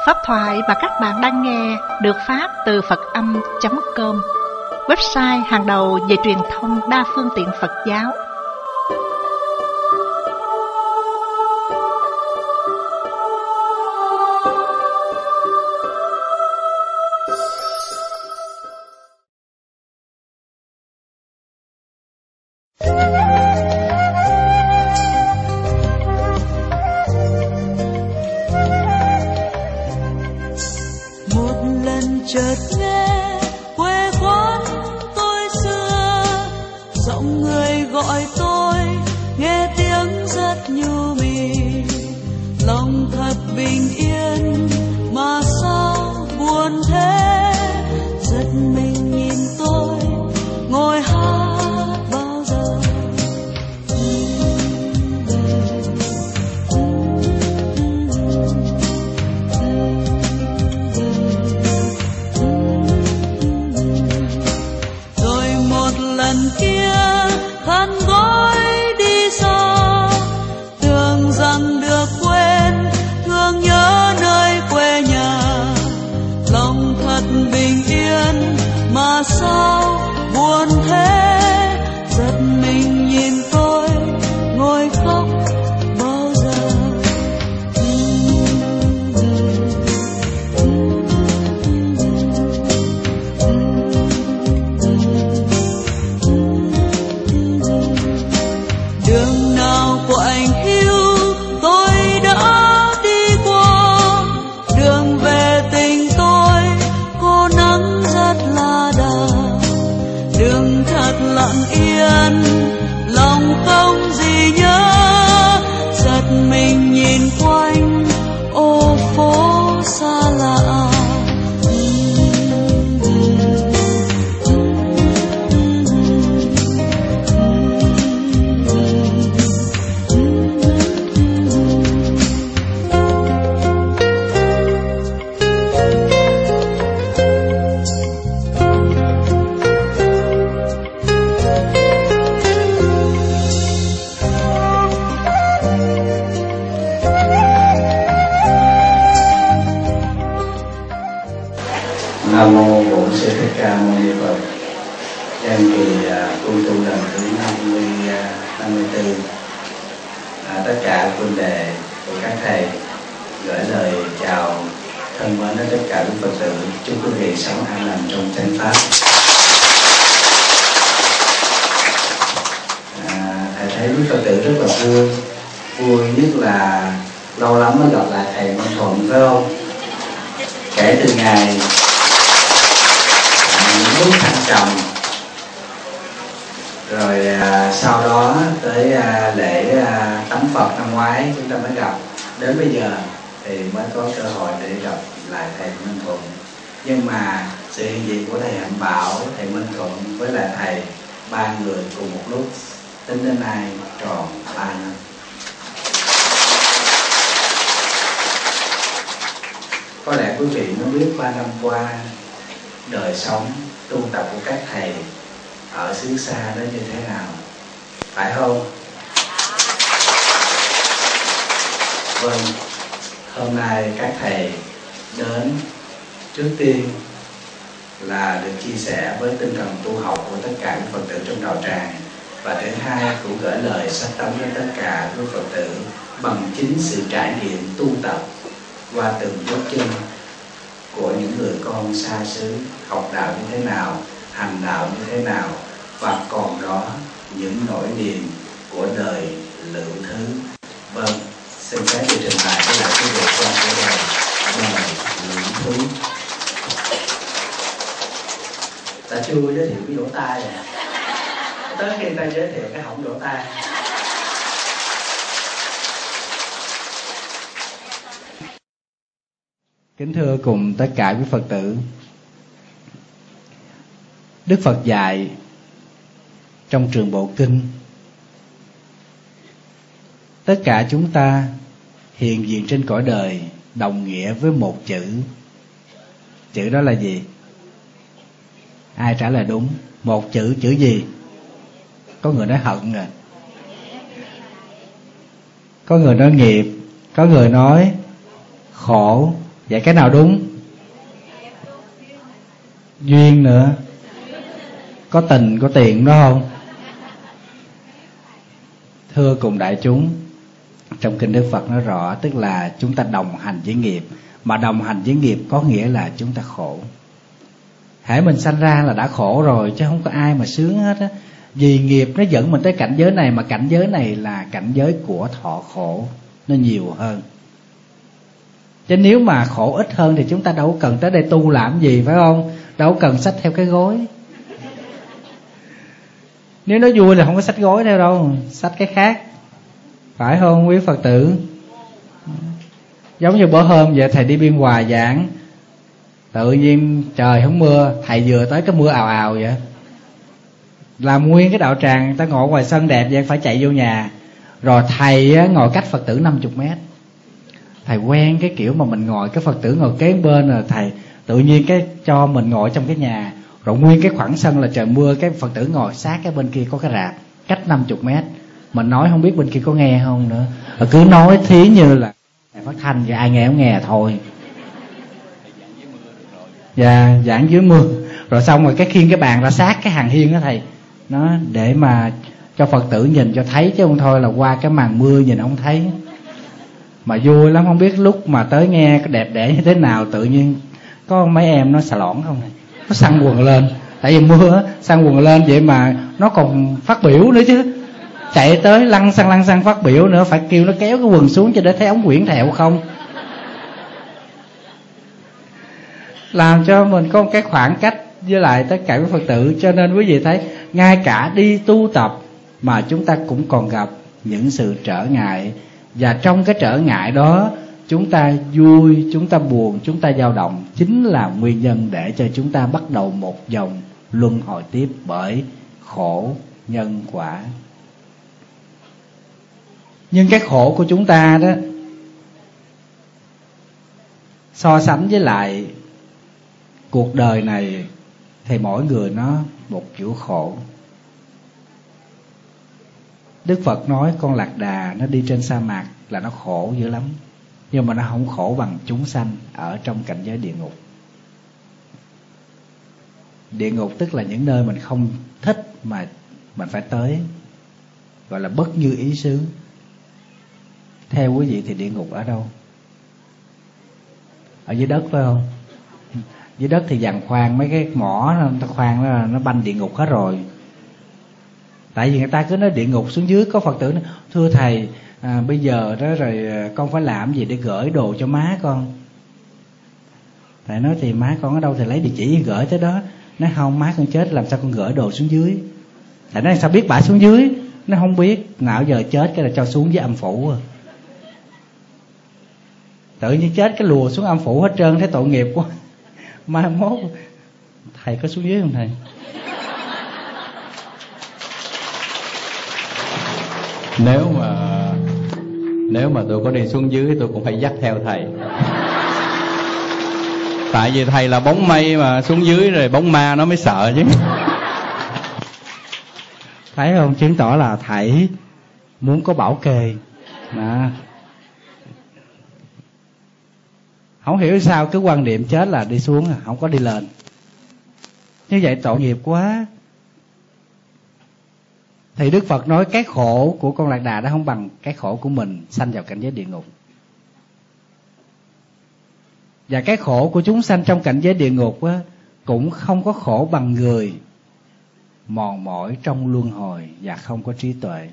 Pháp thoại mà các bạn đang nghe được phát từ Phật-âm.com, website hàng đầu về truyền thông đa phương tiện Phật giáo. Chợt nghe quê quán tôi xưa, giọng người gọi tôi nghe tiếng rất nhu mì. Lòng thật bình yên mà sao buồn thế, giật mình nhìn tôi ngồi hát bao giờ. Lần kia khăn gói đi xa, tưởng rằng được quên, thương nhớ nơi quê nhà. Lòng thật bình yên mà sao buồn thế, giật mình nhìn tôi ngồi khóc bao giờ. Đường nào của anh hiu tôi đã đi qua, đường về tình tôi cô nắng rất là đà. Đường thật lặng yên, lòng không gì nhớ, giật mình nhìn quanh ô phố xa lạ. Nam mô Bổn Sư Thích Ca Mâu Ni Phật. Nhân kỳ cung tu lần thứ 54, tất cả huynh đệ của các thầy gửi lời chào thân mến đến tất cả quý Phật tử. Chúc quý vị sống an lành trong chánh pháp. Thầy thấy quý Phật tử rất là vui nhất là lâu lắm mới gặp lại thầy Minh Thuận, phải không? Kể từ ngày lúc thăng trầm, rồi sau đó tới lễ tắm Phật năm ngoái chúng ta mới gặp, đến bây giờ thì mới có cơ hội để gặp lại thầy Minh Thuận. Nhưng mà sự hiện diện của thầy Hạnh Bảo, thầy Minh Thuận với lại thầy, ba người cùng một lúc tính đến nay tròn 3 năm. Có lẽ quý vị nó biết 3 năm qua đời sống tu tập của các thầy ở xứ xa đó như thế nào, phải không? Vâng, hôm nay các thầy đến trước tiên là được chia sẻ với tinh thần tu học của tất cả các Phật tử trong đạo tràng, và thứ hai cũng gửi lời sách tấn với tất cả các Phật tử bằng chính sự trải nghiệm tu tập qua từng bước chân của những người con xa xứ, học đạo như thế nào, hành đạo như thế nào, và còn đó những nỗi niềm của đời lượng thứ. Vâng, xin phép được trình bày với lại quý vị qua chủ đề đời lượng thứ. Ta chưa giới thiệu cái vỗ tay rồi, tới khi ta giới thiệu cái hỏng vỗ tay. Kính thưa cùng tất cả quý Phật tử, Đức Phật dạy trong Trường Bộ Kinh, tất cả chúng ta hiện diện trên cõi đời đồng nghĩa với một chữ. Chữ đó là gì? Ai trả lời đúng? Một chữ, chữ gì? Có người nói hận rồi, có người nói nghiệp, có người nói khổ, Vậy cái nào đúng? Duyên nữa. Có tình có tiền đó không? Thưa cùng đại chúng, trong kinh Đức Phật nói rõ, tức là chúng ta đồng hành với nghiệp. Mà đồng hành với nghiệp có nghĩa là chúng ta khổ. Hễ mình sanh ra là đã khổ rồi, chứ không có ai mà sướng hết á. Vì nghiệp nó dẫn mình tới cảnh giới này, mà cảnh giới này là cảnh giới của thọ khổ, nó nhiều hơn. Chứ nếu mà khổ ít hơn thì chúng ta đâu cần tới đây tu làm gì, phải không? Đâu cần xách theo cái gối. Nếu nó vui là không có xách gối theo đâu, xách cái khác, phải không quý Phật tử? Giống như bữa hôm vậy, thầy đi Biên Hòa giảng, tự nhiên trời không mưa, thầy vừa tới cái mưa ào ào vậy, làm nguyên cái đạo tràng ta ngồi ngoài sân đẹp vậy, phải chạy vô nhà. Rồi thầy ngồi cách Phật tử 50 mét. Thầy quen cái kiểu mà mình ngồi, cái Phật tử ngồi kế bên, rồi thầy tự nhiên cái cho mình ngồi trong cái nhà. Rồi nguyên cái khoảng sân là trời mưa, cái Phật tử ngồi sát cái bên kia có cái rạp, cách 50 mét. Mình nói không biết bên kia có nghe không nữa. Rồi cứ nói thí như là phát thanh thì ai nghe không nghe thôi. Dạ, giảng dưới mưa. Rồi xong rồi cái khiêng cái bàn ra sát cái hàng hiên đó thầy. Nó để mà cho Phật tử nhìn cho thấy, chứ không thôi là qua cái màn mưa nhìn không thấy. Mà vui lắm, không biết lúc mà tới nghe cái đẹp đẽ như thế nào, tự nhiên có mấy em nó xà lõn không này, nó xăng quần lên. Tại vì mưa xăng quần lên vậy mà nó còn phát biểu nữa chứ. Chạy tới lăn xăng phát biểu nữa, phải kêu nó kéo cái quần xuống cho để thấy ống quyển thẹo không. Làm cho mình có một cái khoảng cách với lại tất cả các Phật tử. Cho nên quý vị thấy, ngay cả đi tu tập mà chúng ta cũng còn gặp những sự trở ngại. Và trong cái trở ngại đó, chúng ta vui, chúng ta buồn, chúng ta dao động, chính là nguyên nhân để cho chúng ta bắt đầu một vòng luân hồi tiếp, bởi khổ nhân quả. Nhưng cái khổ của chúng ta đó, so sánh với lại cuộc đời này thì mỗi người nó một kiểu khổ. Đức Phật nói con lạc đà nó đi trên sa mạc là nó khổ dữ lắm, nhưng mà nó không khổ bằng chúng sanh ở trong cảnh giới địa ngục. Địa ngục tức là những nơi mình không thích mà mình phải tới, gọi là bất như ý xứ. Theo quý vị thì địa ngục ở đâu? Ở dưới đất phải không? Dưới đất thì dàn khoan mấy cái mỏ, người ta khoan đó, nó banh địa ngục hết rồi. Tại vì người ta cứ nói địa ngục xuống dưới. Có Phật tử nói, thưa thầy, bây giờ đó rồi con phải làm gì để gửi đồ cho má con? Thầy nói thì má con ở đâu, thầy lấy địa chỉ gửi tới đó. Nói không, má con chết làm sao con gửi đồ xuống dưới? Thầy nói sao biết bả xuống dưới? Nó không biết, nào giờ chết cái là cho xuống với âm phủ. Tự nhiên chết cái lùa xuống âm phủ hết trơn, thấy tội nghiệp quá. Mai mốt thầy có xuống dưới không thầy? Nếu mà tôi có đi xuống dưới tôi cũng phải dắt theo thầy. Tại vì thầy là bóng mây mà xuống dưới rồi bóng ma nó mới sợ chứ. Thấy không? Chứng tỏ là thầy muốn có bảo kê đó. Không hiểu sao cứ quan niệm chết là đi xuống, không có đi lên. Như vậy tội nghiệp quá. Thì Đức Phật nói cái khổ của con lạc đà đó không bằng cái khổ của mình sanh vào cảnh giới địa ngục. Và cái khổ của chúng sanh trong cảnh giới địa ngục á, cũng không có khổ bằng người mòn mỏi trong luân hồi và không có trí tuệ.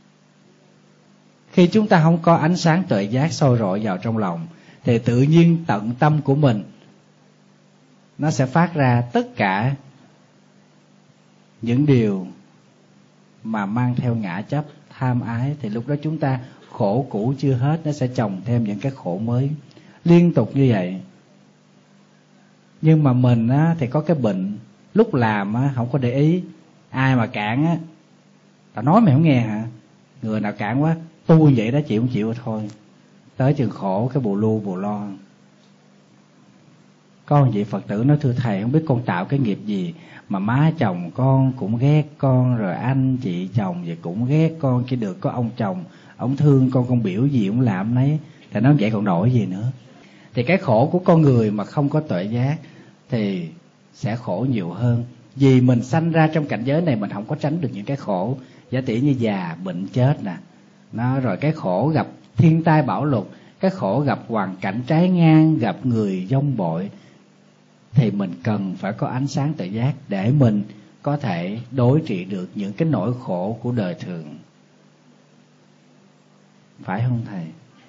Khi chúng ta không có ánh sáng tuệ giác soi rọi vào trong lòng, thì tự nhiên tận tâm của mình nó sẽ phát ra tất cả những điều mà mang theo ngã chấp, tham ái. Thì lúc đó chúng ta khổ cũ chưa hết, nó sẽ chồng thêm những cái khổ mới liên tục như vậy. Nhưng mà mình á, thì có cái bệnh, lúc làm á, không có để ý. Ai mà cản á, tao nói mày không nghe hả? Người nào cản quá, tu vậy đó, chịu không chịu thôi. Tới chừng khổ cái bù lu bù lo. Có một vị Phật tử nói, thưa thầy, không biết con tạo cái nghiệp gì mà má chồng con cũng ghét con, rồi anh chị chồng vậy cũng ghét con, chỉ được có ông chồng ông thương con biểu gì ông làm nấy. Thầy nói vậy còn đổi gì nữa? Thì cái khổ của con người mà không có tuệ giác thì sẽ khổ nhiều hơn. Vì mình sanh ra trong cảnh giới này, mình không có tránh được những cái khổ giả tỷ như già, bệnh, chết nè. Nó rồi cái khổ gặp thiên tai bão lụt, cái khổ gặp hoàn cảnh trái ngang, gặp người vong bội. Thì mình cần phải có ánh sáng tuệ giác để mình có thể đối trị được những cái nỗi khổ của đời thường. Phải không thầy?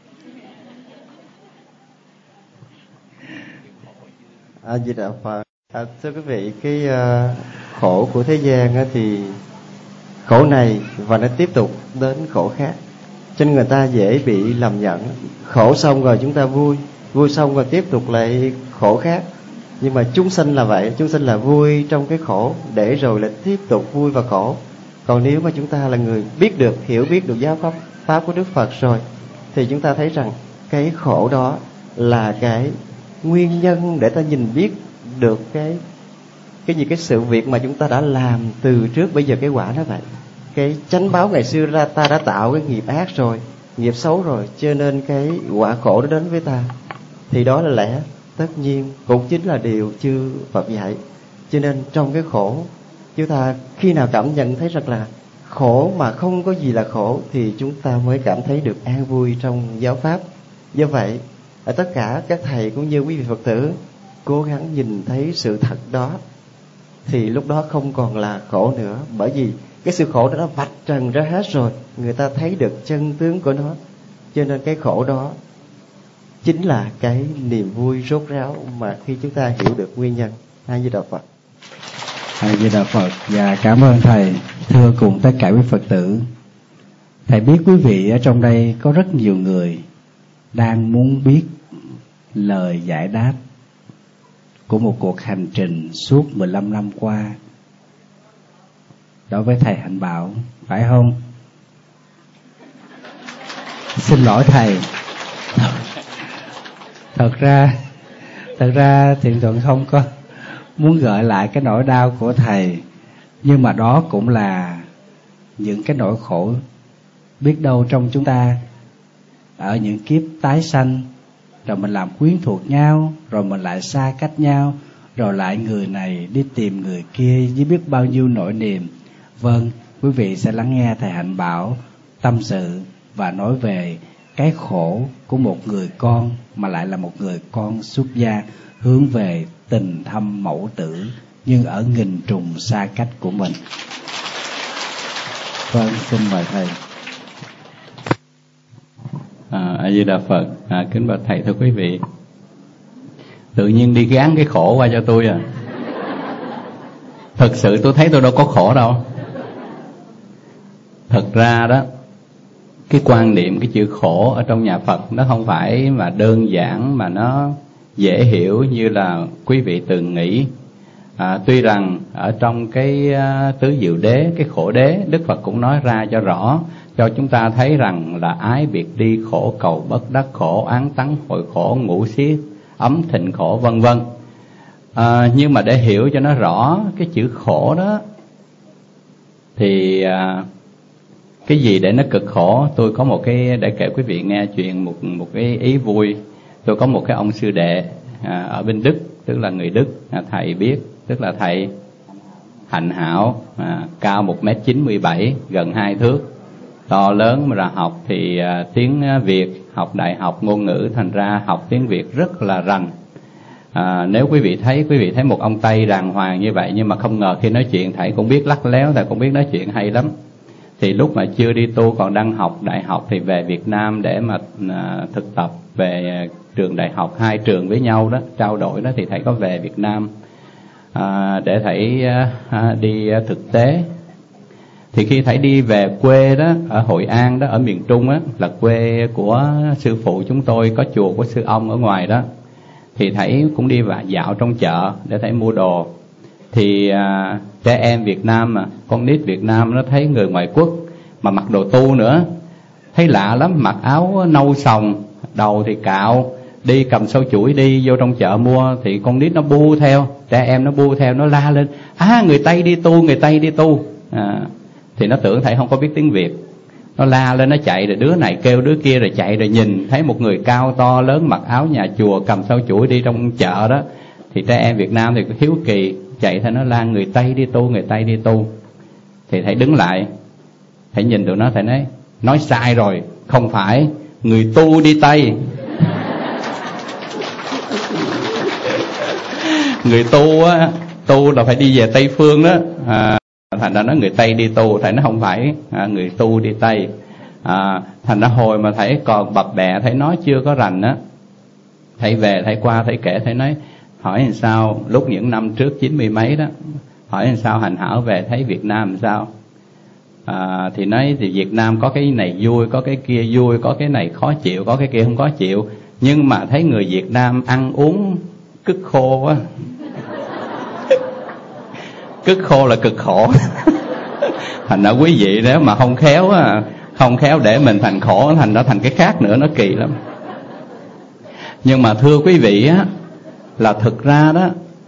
A Di Đà Phật. Thưa quý vị, cái khổ của thế gian thì khổ này và nó tiếp tục đến khổ khác, cho nên người ta dễ bị lầm nhận. Khổ xong rồi chúng ta vui, vui xong rồi tiếp tục lại khổ khác. Nhưng mà chúng sanh là vậy, chúng sanh là vui trong cái khổ để rồi lại tiếp tục vui và khổ. Còn nếu mà chúng ta là người biết được, hiểu biết được giáo pháp của Đức Phật rồi, thì chúng ta thấy rằng cái khổ đó là cái nguyên nhân để ta nhìn biết được cái sự việc mà chúng ta đã làm từ trước. Bây giờ cái quả nó vậy. Cái chánh báo ngày xưa ra ta đã tạo cái nghiệp ác rồi, nghiệp xấu rồi, cho nên cái quả khổ nó đến với ta. Thì đó là lẽ tất nhiên, cũng chính là điều chư Phật dạy. Cho nên trong cái khổ, chúng ta khi nào cảm nhận thấy rằng là khổ mà không có gì là khổ, thì chúng ta mới cảm thấy được an vui trong giáo pháp. Do vậy, ở tất cả các thầy cũng như quý vị Phật tử cố gắng nhìn thấy sự thật đó, thì lúc đó không còn là khổ nữa. Bởi vì cái sự khổ đó nó vạch trần ra hết rồi, người ta thấy được chân tướng của nó. Cho nên cái khổ đó chính là cái niềm vui rốt ráo mà khi chúng ta hiểu được nguyên nhân. A Di Đà Phật. A Di Đà Phật. Và cảm ơn thầy. Thưa cùng tất cả quý Phật tử, thầy biết quý vị ở trong đây có rất nhiều người đang muốn biết lời giải đáp của một cuộc hành trình suốt 15 năm qua đối với thầy Hạnh Bảo, phải không? Xin lỗi thầy. Thật ra Thiện Thuận không có muốn gợi lại cái nỗi đau của thầy, nhưng mà đó cũng là những cái nỗi khổ biết đâu trong chúng ta ở những kiếp tái sanh, rồi mình làm quyến thuộc nhau, rồi mình lại xa cách nhau, rồi lại người này đi tìm người kia với biết bao nhiêu nỗi niềm. Vâng, quý vị sẽ lắng nghe thầy Hạnh Bảo tâm sự và nói về cái khổ của một người con mà lại là một người con xuất gia hướng về tình thâm mẫu tử, nhưng ở nghìn trùng xa cách của mình. Vâng, xin mời thầy. A Di Đà Phật. Kính bạch thầy, thưa quý vị, tự nhiên đi gán cái khổ qua cho tôi à. Thật sự tôi thấy tôi đâu có khổ đâu. Thật ra đó, cái quan niệm cái chữ khổ ở trong nhà Phật nó không phải mà đơn giản mà nó dễ hiểu như là quý vị từng nghĩ. Tuy rằng ở trong cái tứ diệu đế, cái khổ đế, Đức Phật cũng nói ra cho rõ, cho chúng ta thấy rằng là ái biệt đi khổ, cầu bất đắc khổ, án tắng hội khổ, ngũ xiết ấm thịnh khổ, vân vân. Nhưng mà để hiểu cho nó rõ cái chữ khổ đó thì cái gì để nó cực khổ. Tôi có một cái, để kể quý vị nghe chuyện một cái ý vui. Tôi có một cái ông sư đệ ở bên Đức, tức là người Đức, thầy biết, tức là thầy Hạnh Hảo, cao 1m97, gần 2 thước, to lớn, mà là học thì tiếng Việt, học đại học ngôn ngữ, thành ra học tiếng Việt rất là rành. Nếu quý vị thấy một ông Tây đàng hoàng như vậy, nhưng mà không ngờ khi nói chuyện thầy cũng biết lắc léo, thầy cũng biết nói chuyện hay lắm. Thì lúc mà chưa đi tu còn đang học đại học thì về Việt Nam để mà thực tập về trường đại học, 2 trường với nhau đó, trao đổi đó, thì thầy có về Việt Nam để thầy đi thực tế. Thì khi thầy đi về quê đó, ở Hội An đó, ở miền Trung á, là quê của sư phụ chúng tôi, có chùa của sư ông ở ngoài đó, thì thầy cũng đi và dạo trong chợ để thầy mua đồ. Thì trẻ em Việt Nam mà, con nít Việt Nam nó thấy người ngoại quốc mà mặc đồ tu nữa, thấy lạ lắm, mặc áo nâu sòng, đầu thì cạo, đi cầm sâu chuỗi đi vô trong chợ mua, thì con nít nó bu theo, trẻ em nó bu theo, nó la lên, người Tây đi tu, người Tây đi tu. Thì nó tưởng thầy không có biết tiếng Việt, Nó la lên nó chạy, rồi đứa này kêu đứa kia, rồi chạy, rồi nhìn thấy một người cao to lớn mặc áo nhà chùa cầm sâu chuỗi đi trong chợ đó. Thì trẻ em Việt Nam thì hiếu kỳ, chạy theo nó la người Tây đi tu, người Tây đi tu. Thì thầy đứng lại, thầy nhìn tụi nó, thầy nói sai rồi, không phải, người tu đi Tây. Người tu á, tu là phải đi về Tây phương đó. Thành ra nói người Tây đi tu, thầy nó không phải, người tu đi Tây. Thành ra hồi mà thầy còn bập bẹ, thầy nói chưa có rành á, thầy về thầy qua thầy kể, thầy nói hỏi làm sao lúc những năm trước 90 mấy đó, hỏi làm sao Hành Hảo về thấy Việt Nam làm sao. Thì nói thì Việt Nam có cái này vui, có cái kia vui, có cái này khó chịu, có cái kia không khó chịu, nhưng mà thấy người Việt Nam ăn uống cứt khô quá. Cứt khô là cực khổ. Thành ra quý vị nếu mà không khéo để mình thành khổ, thành ra thành cái khác nữa, nó kỳ lắm. Nhưng mà thưa quý vị á, là thực ra đó,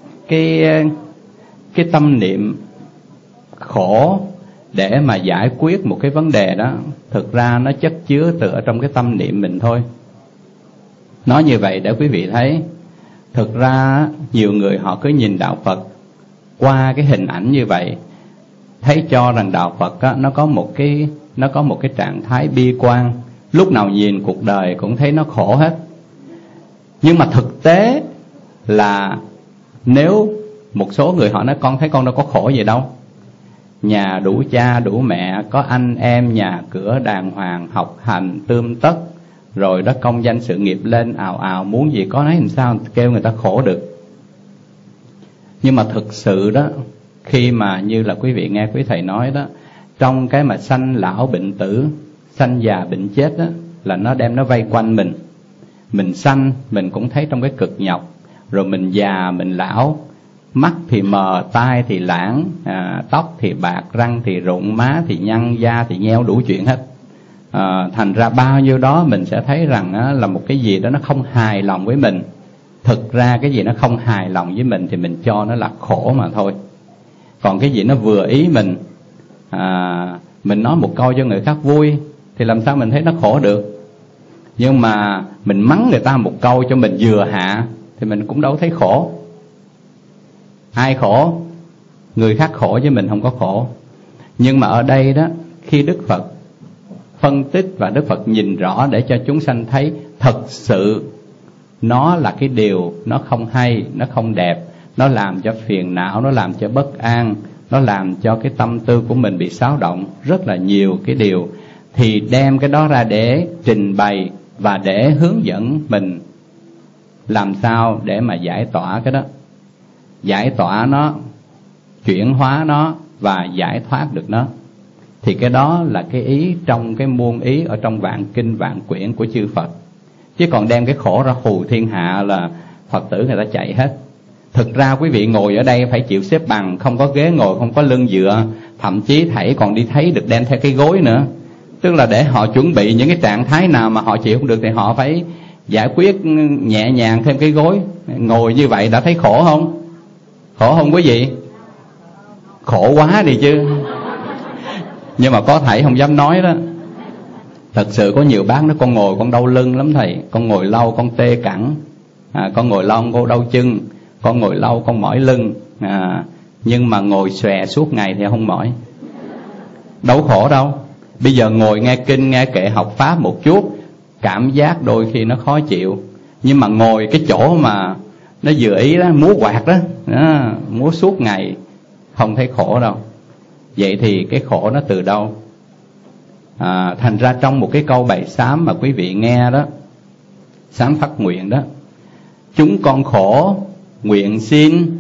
cái tâm niệm khổ để mà giải quyết một cái vấn đề đó, thực ra nó chất chứa từ ở trong cái tâm niệm mình thôi. Nói như vậy để quý vị thấy, thực ra nhiều người họ cứ nhìn đạo Phật qua cái hình ảnh như vậy, thấy cho rằng đạo Phật á, nó có một cái trạng thái bi quan, lúc nào nhìn cuộc đời cũng thấy nó khổ hết. Nhưng mà thực tế là nếu một số người họ nói con thấy con đâu có khổ gì đâu, nhà đủ cha đủ mẹ, có anh em nhà cửa đàng hoàng, học hành tươm tất, rồi đó công danh sự nghiệp lên ào ào, muốn gì có nấy, làm sao kêu người ta khổ được. Nhưng mà thực sự đó, khi mà như là quý vị nghe quý thầy nói đó, trong cái mà sanh lão bệnh tử, sanh già bệnh chết đó, là nó đem nó vây quanh mình. Mình sanh mình cũng thấy trong cái cực nhọc, rồi mình già mình lão, mắt thì mờ, tai thì lãng, tóc thì bạc, răng thì rụng, má thì nhăn, da thì nheo, đủ chuyện hết. Thành ra bao nhiêu đó mình sẽ thấy rằng là một cái gì đó nó không hài lòng với mình. Thực ra cái gì nó không hài lòng với mình thì mình cho nó là khổ mà thôi. Còn cái gì nó vừa ý mình nói một câu cho người khác vui thì làm sao mình thấy nó khổ được. Nhưng mà mình mắng người ta một câu cho mình vừa hạ thì mình cũng đâu thấy khổ. Ai khổ? Người khác khổ chứ mình không có khổ. Nhưng mà ở đây đó, khi Đức Phật phân tích và Đức Phật nhìn rõ để cho chúng sanh thấy thật sự nó là cái điều nó không hay, nó không đẹp, nó làm cho phiền não, nó làm cho bất an, nó làm cho cái tâm tư của mình bị xáo động rất là nhiều cái điều, thì đem cái đó ra để trình bày và để hướng dẫn mình làm sao để mà giải tỏa cái đó, giải tỏa nó, chuyển hóa nó và giải thoát được nó. Thì cái đó là cái ý trong cái muôn ý ở trong vạn kinh vạn quyển của chư Phật. Chứ còn đem cái khổ ra hù thiên hạ là Phật tử người ta chạy hết. Thực ra quý vị ngồi ở đây phải chịu xếp bằng, không có ghế ngồi, không có lưng dựa, thậm chí thảy còn đi thấy được đem theo cái gối nữa. Tức là để họ chuẩn bị những cái trạng thái nào mà họ chịu không được thì họ phải giải quyết nhẹ nhàng thêm cái gối. Ngồi như vậy đã thấy khổ không? Khổ không quý vị? Khổ quá đi chứ. Nhưng mà có thảy không dám nói đó. Thật sự có nhiều bác nói con ngồi con đau lưng lắm thầy, con ngồi lâu con tê cẳng, con ngồi lâu con đau chân, con ngồi lâu con mỏi lưng, nhưng mà ngồi xòe suốt ngày thì không mỏi. Đâu khổ đâu. Bây giờ ngồi nghe kinh nghe kệ học pháp một chút, cảm giác đôi khi nó khó chịu, nhưng mà ngồi cái chỗ mà nó vừa ý đó, múa quạt đó, múa suốt ngày không thấy khổ đâu. Vậy thì cái khổ nó từ đâu? Thành ra trong một cái câu bài sám mà quý vị nghe đó, sám phát nguyện đó, chúng con khổ nguyện xin,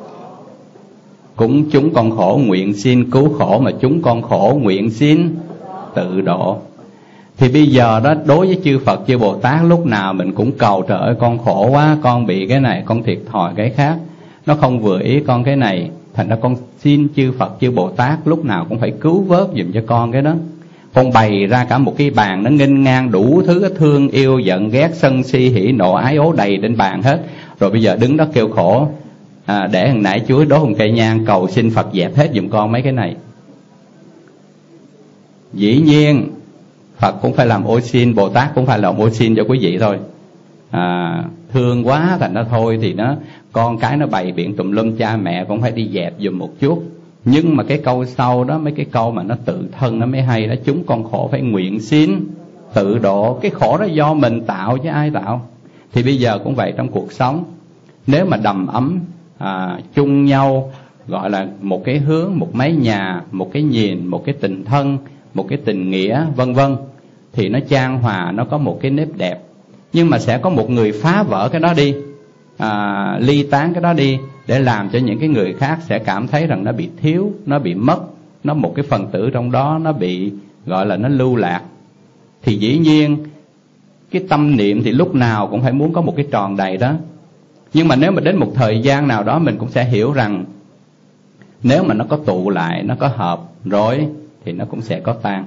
cũng chúng con khổ nguyện xin cứu khổ, mà chúng con khổ nguyện xin tự độ. Thì bây giờ đó, đối với chư Phật chư Bồ Tát, lúc nào mình cũng cầu trời ơi con khổ quá, con bị cái này, con thiệt thòi cái khác, nó không vừa ý con cái này. Thành ra con xin chư Phật chư Bồ Tát lúc nào cũng phải cứu vớt giùm cho con cái đó. Con bày ra cả một cái bàn nó nghênh ngang đủ thứ thương yêu giận ghét sân si hỉ nộ ái ố đầy trên bàn hết. Rồi bây giờ đứng đó kêu khổ, để hồi nãy chuối đốt một cây nhang cầu xin Phật dẹp hết giùm con mấy cái này. Dĩ nhiên Phật cũng phải làm ô xin, Bồ Tát cũng phải làm ô xin cho quý vị thôi. Thương quá thành ra thôi thì nó con cái nó bày biện tùm lum, cha mẹ cũng phải đi dẹp dùm một chút. Nhưng mà cái câu sau đó, mấy cái câu mà nó tự thân nó mới hay đó. Chúng con khổ phải nguyện xin tự độ. Cái khổ đó do mình tạo chứ ai tạo. Thì bây giờ cũng vậy, trong cuộc sống nếu mà đầm ấm chung nhau, gọi là một cái hướng, một mái nhà, một cái nhìn, một cái tình thân, một cái tình nghĩa, vân vân, thì nó chan hòa, nó có một cái nếp đẹp. Nhưng mà sẽ có một người phá vỡ cái đó đi, ly tán cái đó đi, để làm cho những cái người khác sẽ cảm thấy rằng nó bị thiếu, nó bị mất, nó một cái phần tử trong đó nó bị gọi là nó lưu lạc. Thì dĩ nhiên cái tâm niệm thì lúc nào cũng phải muốn có một cái tròn đầy đó. Nhưng mà nếu mà đến một thời gian nào đó mình cũng sẽ hiểu rằng nếu mà nó có tụ lại, nó có hợp rồi thì nó cũng sẽ có tan.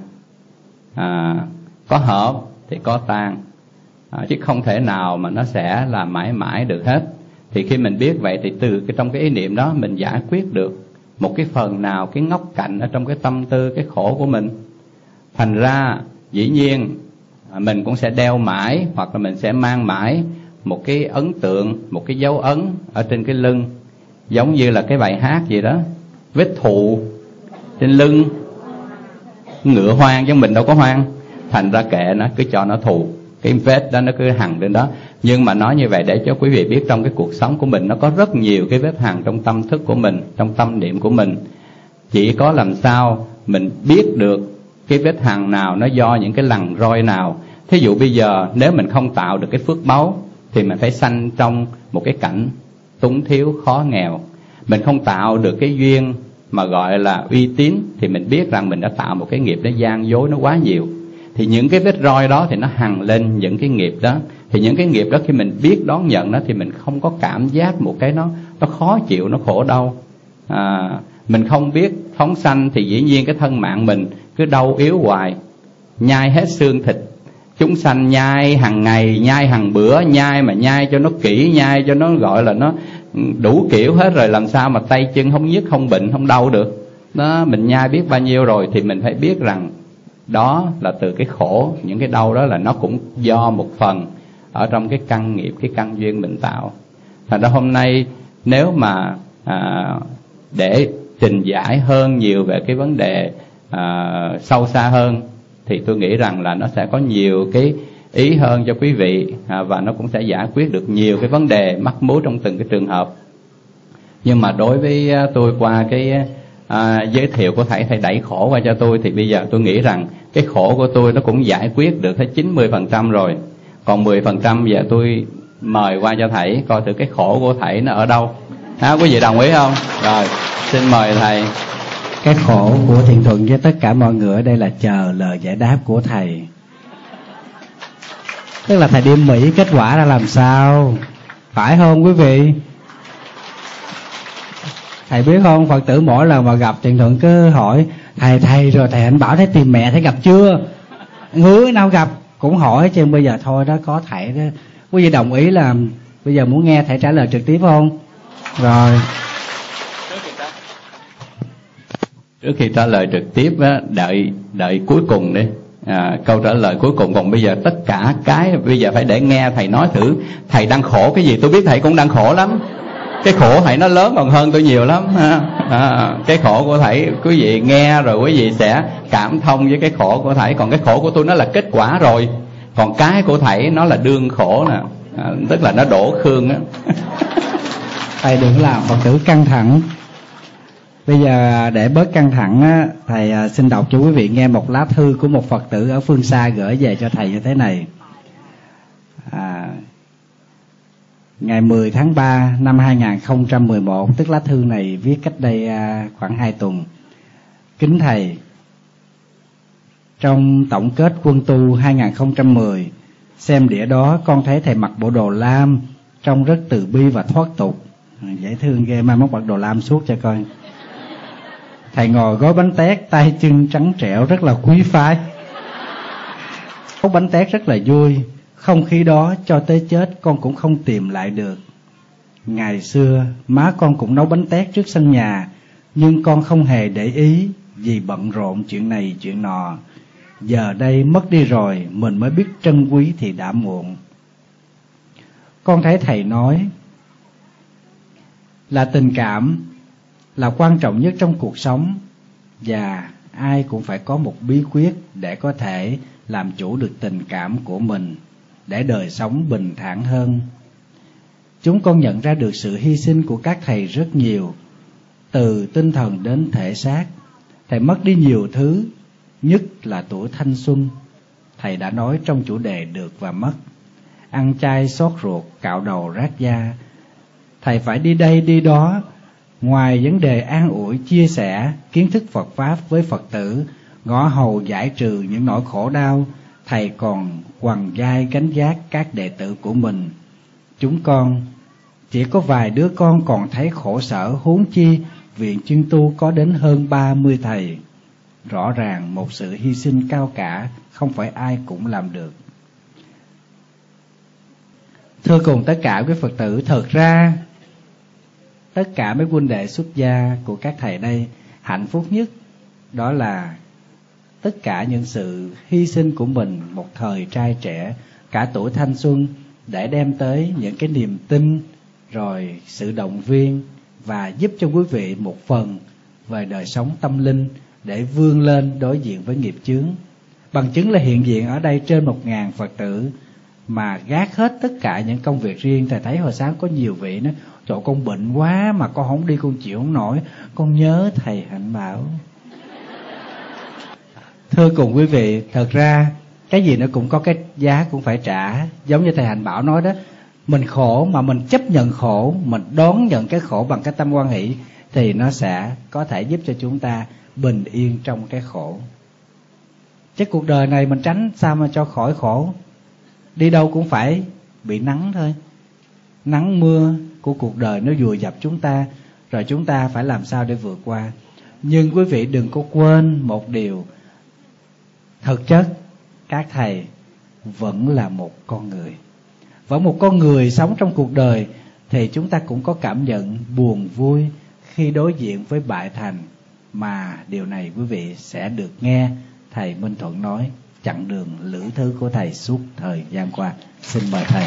Có hợp thì có tan, chứ không thể nào mà nó sẽ là mãi mãi được hết. Thì khi mình biết vậy thì từ trong cái ý niệm đó mình giải quyết được một cái phần nào, cái ngóc cạnh ở trong cái tâm tư, cái khổ của mình. Thành ra dĩ nhiên mình cũng sẽ đeo mãi, hoặc là mình sẽ mang mãi một cái ấn tượng, một cái dấu ấn ở trên cái lưng. Giống như là cái bài hát gì đó, vết thụ trên lưng ngựa hoang, chứ mình đâu có hoang. Thành ra kệ nó, cứ cho nó thù, cái vết đó nó cứ hằn lên đó. Nhưng mà nói như vậy để cho quý vị biết trong cái cuộc sống của mình nó có rất nhiều cái vết hằn trong tâm thức của mình, trong tâm niệm của mình. Chỉ có làm sao mình biết được cái vết hằn nào nó do những cái lằn roi nào. Thí dụ bây giờ nếu mình không tạo được cái phước báu thì mình phải sanh trong một cái cảnh túng thiếu khó nghèo. Mình không tạo được cái duyên mà gọi là uy tín thì mình biết rằng mình đã tạo một cái nghiệp nó gian dối nó quá nhiều. Thì những cái vết roi đó thì nó hằn lên những cái nghiệp đó. Thì những cái nghiệp đó khi mình biết đón nhận nó thì mình không có cảm giác một cái nó khó chịu, nó khổ đau. Mình không biết phóng sanh thì dĩ nhiên cái thân mạng mình cứ đau yếu hoài, nhai hết xương thịt. Chúng sanh nhai hàng ngày, nhai hàng bữa, nhai mà nhai cho nó kỹ, nhai cho nó gọi là nó đủ kiểu hết rồi, làm sao mà tay chân không nhức, không bệnh, không đau được. Đó, mình nhai biết bao nhiêu rồi thì mình phải biết rằng đó là từ cái khổ, những cái đau đó là nó cũng do một phần ở trong cái căn nghiệp, cái căn duyên mình tạo. Thành ra hôm nay nếu mà để trình giải hơn nhiều về cái vấn đề sâu xa hơn thì tôi nghĩ rằng là nó sẽ có nhiều cái ý hơn cho quý vị, và nó cũng sẽ giải quyết được nhiều cái vấn đề mắc mối trong từng cái trường hợp. Nhưng mà đối với tôi, qua cái giới thiệu của thầy đẩy khổ qua cho tôi, thì bây giờ tôi nghĩ rằng cái khổ của tôi nó cũng giải quyết được tới 90% rồi. Còn 10% giờ tôi mời qua cho thầy coi thử cái khổ của thầy nó ở đâu. Quý vị đồng ý không? Rồi, xin mời thầy. Cái khổ của Thiện Thuận với tất cả mọi người ở đây là chờ lời giải đáp của thầy. Tức là thầy đi Mỹ kết quả ra làm sao, phải không quý vị? Thầy biết không, Phật tử mỗi lần mà gặp Thiện Thuận cứ hỏi thầy rồi thầy anh bảo thấy tìm mẹ thấy gặp chưa, hứa nào gặp cũng hỏi chứ. Bây giờ thôi đó, có thầy đó. Quý vị đồng ý là bây giờ muốn nghe thầy trả lời trực tiếp không? Rồi, trước khi trả lời trực tiếp á, đợi cuối cùng đi, câu trả lời cuối cùng. Còn bây giờ tất cả cái bây giờ phải để nghe thầy nói thử thầy đang khổ cái gì. Tôi biết thầy cũng đang khổ lắm, cái khổ thầy nó lớn còn hơn tôi nhiều lắm. Cái khổ của thầy quý vị nghe rồi quý vị sẽ cảm thông với cái khổ của thầy. Còn cái khổ của tôi nó là kết quả rồi, còn cái của thầy nó là đương khổ nè, tức là nó đổ khương á. Thầy đừng làm Phật tử căng thẳng. Bây giờ để bớt căng thẳng á, thầy xin đọc cho quý vị nghe một lá thư của một Phật tử ở phương xa gửi về cho thầy như thế này. Ngày 10 tháng 3 năm 2011, tức lá thư này viết cách đây khoảng 2 tuần. Kính thầy, trong tổng kết quân tu 2010, xem đĩa đó con thấy thầy mặc bộ đồ lam, trông rất từ bi và thoát tục. Dễ thương ghê, mai mốt mặc đồ lam suốt cho coi. Thầy ngồi gói bánh tét, tay chân trắng trẻo rất là quý phái. Gói bánh tét rất là vui. Không khí đó cho tới chết con cũng không tìm lại được. Ngày xưa má con cũng nấu bánh tét trước sân nhà, nhưng con không hề để ý vì bận rộn chuyện này chuyện nọ. giờ đây mất đi rồi, mình mới biết trân quý thì đã muộn. Con thấy thầy nói là tình cảm là quan trọng nhất trong cuộc sống, và ai cũng phải có một bí quyết để có thể làm chủ được tình cảm của mình, để đời sống bình thản hơn. Chúng con nhận ra được sự hy sinh của các thầy rất nhiều, từ tinh thần đến thể xác. Thầy mất đi nhiều thứ, nhất là tuổi thanh xuân. Thầy đã nói trong chủ đề được và mất, ăn chay xót ruột, cạo đầu rát da. Thầy phải đi đây đi đó. Ngoài vấn đề an ủi, chia sẻ kiến thức Phật Pháp với Phật tử, ngõ hầu giải trừ những nỗi khổ đau, thầy còn quằn vai gánh vác các đệ tử của mình. Chúng con chỉ có vài đứa con còn thấy khổ sở, huống chi viện chuyên tu có đến hơn 30 thầy. Rõ ràng một sự hy sinh cao cả, không phải ai cũng làm được. Thưa cùng tất cả quý Phật tử, thật ra tất cả mấy huynh đệ xuất gia của các thầy đây, hạnh phúc nhất đó là tất cả những sự hy sinh của mình một thời trai trẻ, cả tuổi thanh xuân, để đem tới những cái niềm tin, rồi sự động viên, và giúp cho quý vị một phần về đời sống tâm linh để vươn lên đối diện với nghiệp chướng. Bằng chứng là hiện diện ở đây trên 1000 Phật tử mà gác hết tất cả những công việc riêng. Thầy thấy hồi sáng có nhiều vị nói: trời, con bệnh quá mà con không đi, con chịu không nổi, con nhớ thầy Hạnh Bảo. Thưa cùng quý vị, thật ra cái gì nó cũng có cái giá cũng phải trả. Giống như thầy Hạnh Bảo nói đó, mình khổ mà mình chấp nhận khổ, mình đón nhận cái khổ bằng cái tâm hoan hỷ, thì nó sẽ có thể giúp cho chúng ta bình yên trong cái khổ. Chứ cuộc đời này mình tránh sao mà cho khỏi khổ. Đi đâu cũng phải bị nắng thôi. Nắng mưa của cuộc đời nó vùi dập chúng ta, rồi chúng ta phải làm sao để vượt qua. Nhưng quý vị đừng có quên một điều, thực chất các thầy vẫn là một con người. Và một con người sống trong cuộc đời thì chúng ta cũng có cảm nhận buồn vui khi đối diện với bại thành. Mà điều này quý vị sẽ được nghe thầy Minh Thuận nói chặng đường lữ thứ của thầy suốt thời gian qua. Xin mời thầy.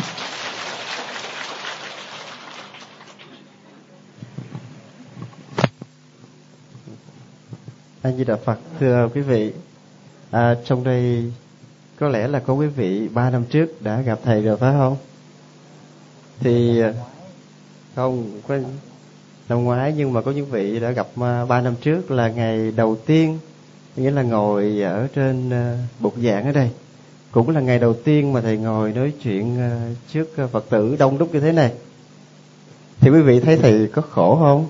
A Di Đà Phật. Thưa quý vị, trong đây có lẽ là có quý vị 3 năm trước đã gặp thầy rồi phải không? Thì không có năm ngoái, nhưng mà có những vị đã gặp 3 năm trước, là ngày đầu tiên, nghĩa là ngồi ở trên bục giảng ở đây. Cũng là ngày đầu tiên mà thầy ngồi nói chuyện trước Phật tử đông đúc như thế này. Thì quý vị thấy thầy có khổ không?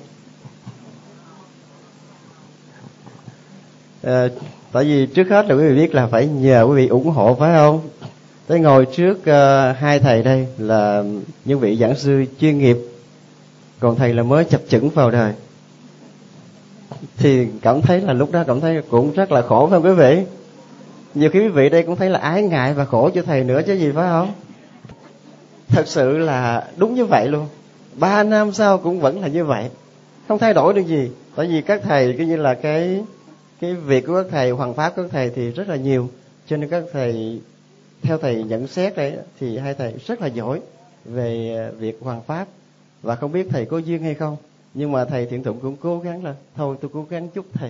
Tại vì trước hết là quý vị biết là phải nhờ quý vị ủng hộ phải không? Tới ngồi trước hai thầy đây là những vị giảng sư chuyên nghiệp, còn thầy là mới chập chững vào đời, thì cảm thấy là lúc đó cảm thấy cũng rất là khổ phải không quý vị? Nhiều khi quý vị đây cũng thấy là ái ngại và khổ cho thầy nữa chứ gì phải không? Thật sự là đúng như vậy luôn. 3 năm sau cũng vẫn là như vậy, không thay đổi được gì. Tại vì các thầy cứ như là cái việc của các thầy, hoằng pháp của các thầy thì rất là nhiều, cho nên các thầy, theo thầy nhận xét đấy, thì hai thầy rất là giỏi về việc hoằng pháp. Và không biết thầy có duyên hay không, nhưng mà thầy Thiện Thuận cũng cố gắng là thôi tôi cố gắng chúc thầy.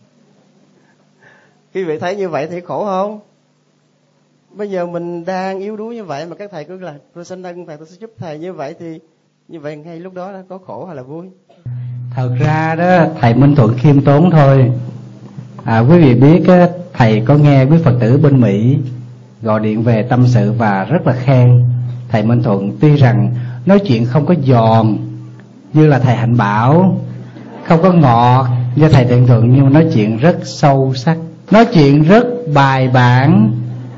Quý vị thấy như vậy thì khổ không? Bây giờ mình đang yếu đuối như vậy mà các thầy cứ là tôi xin ân thầy, tôi sẽ giúp thầy, như vậy thì như vậy ngay lúc đó có khổ hay là vui? Thật ra đó thầy Minh Thuận khiêm tốn thôi. Quý vị biết thầy có nghe quý Phật tử bên Mỹ gọi điện về tâm sự và rất là khen thầy Minh Thuận. Tuy rằng nói chuyện không có giòn như là thầy Hạnh Bảo, không có ngọt như thầy Thiện Thuận, nhưng nói chuyện rất sâu sắc, nói chuyện rất bài bản.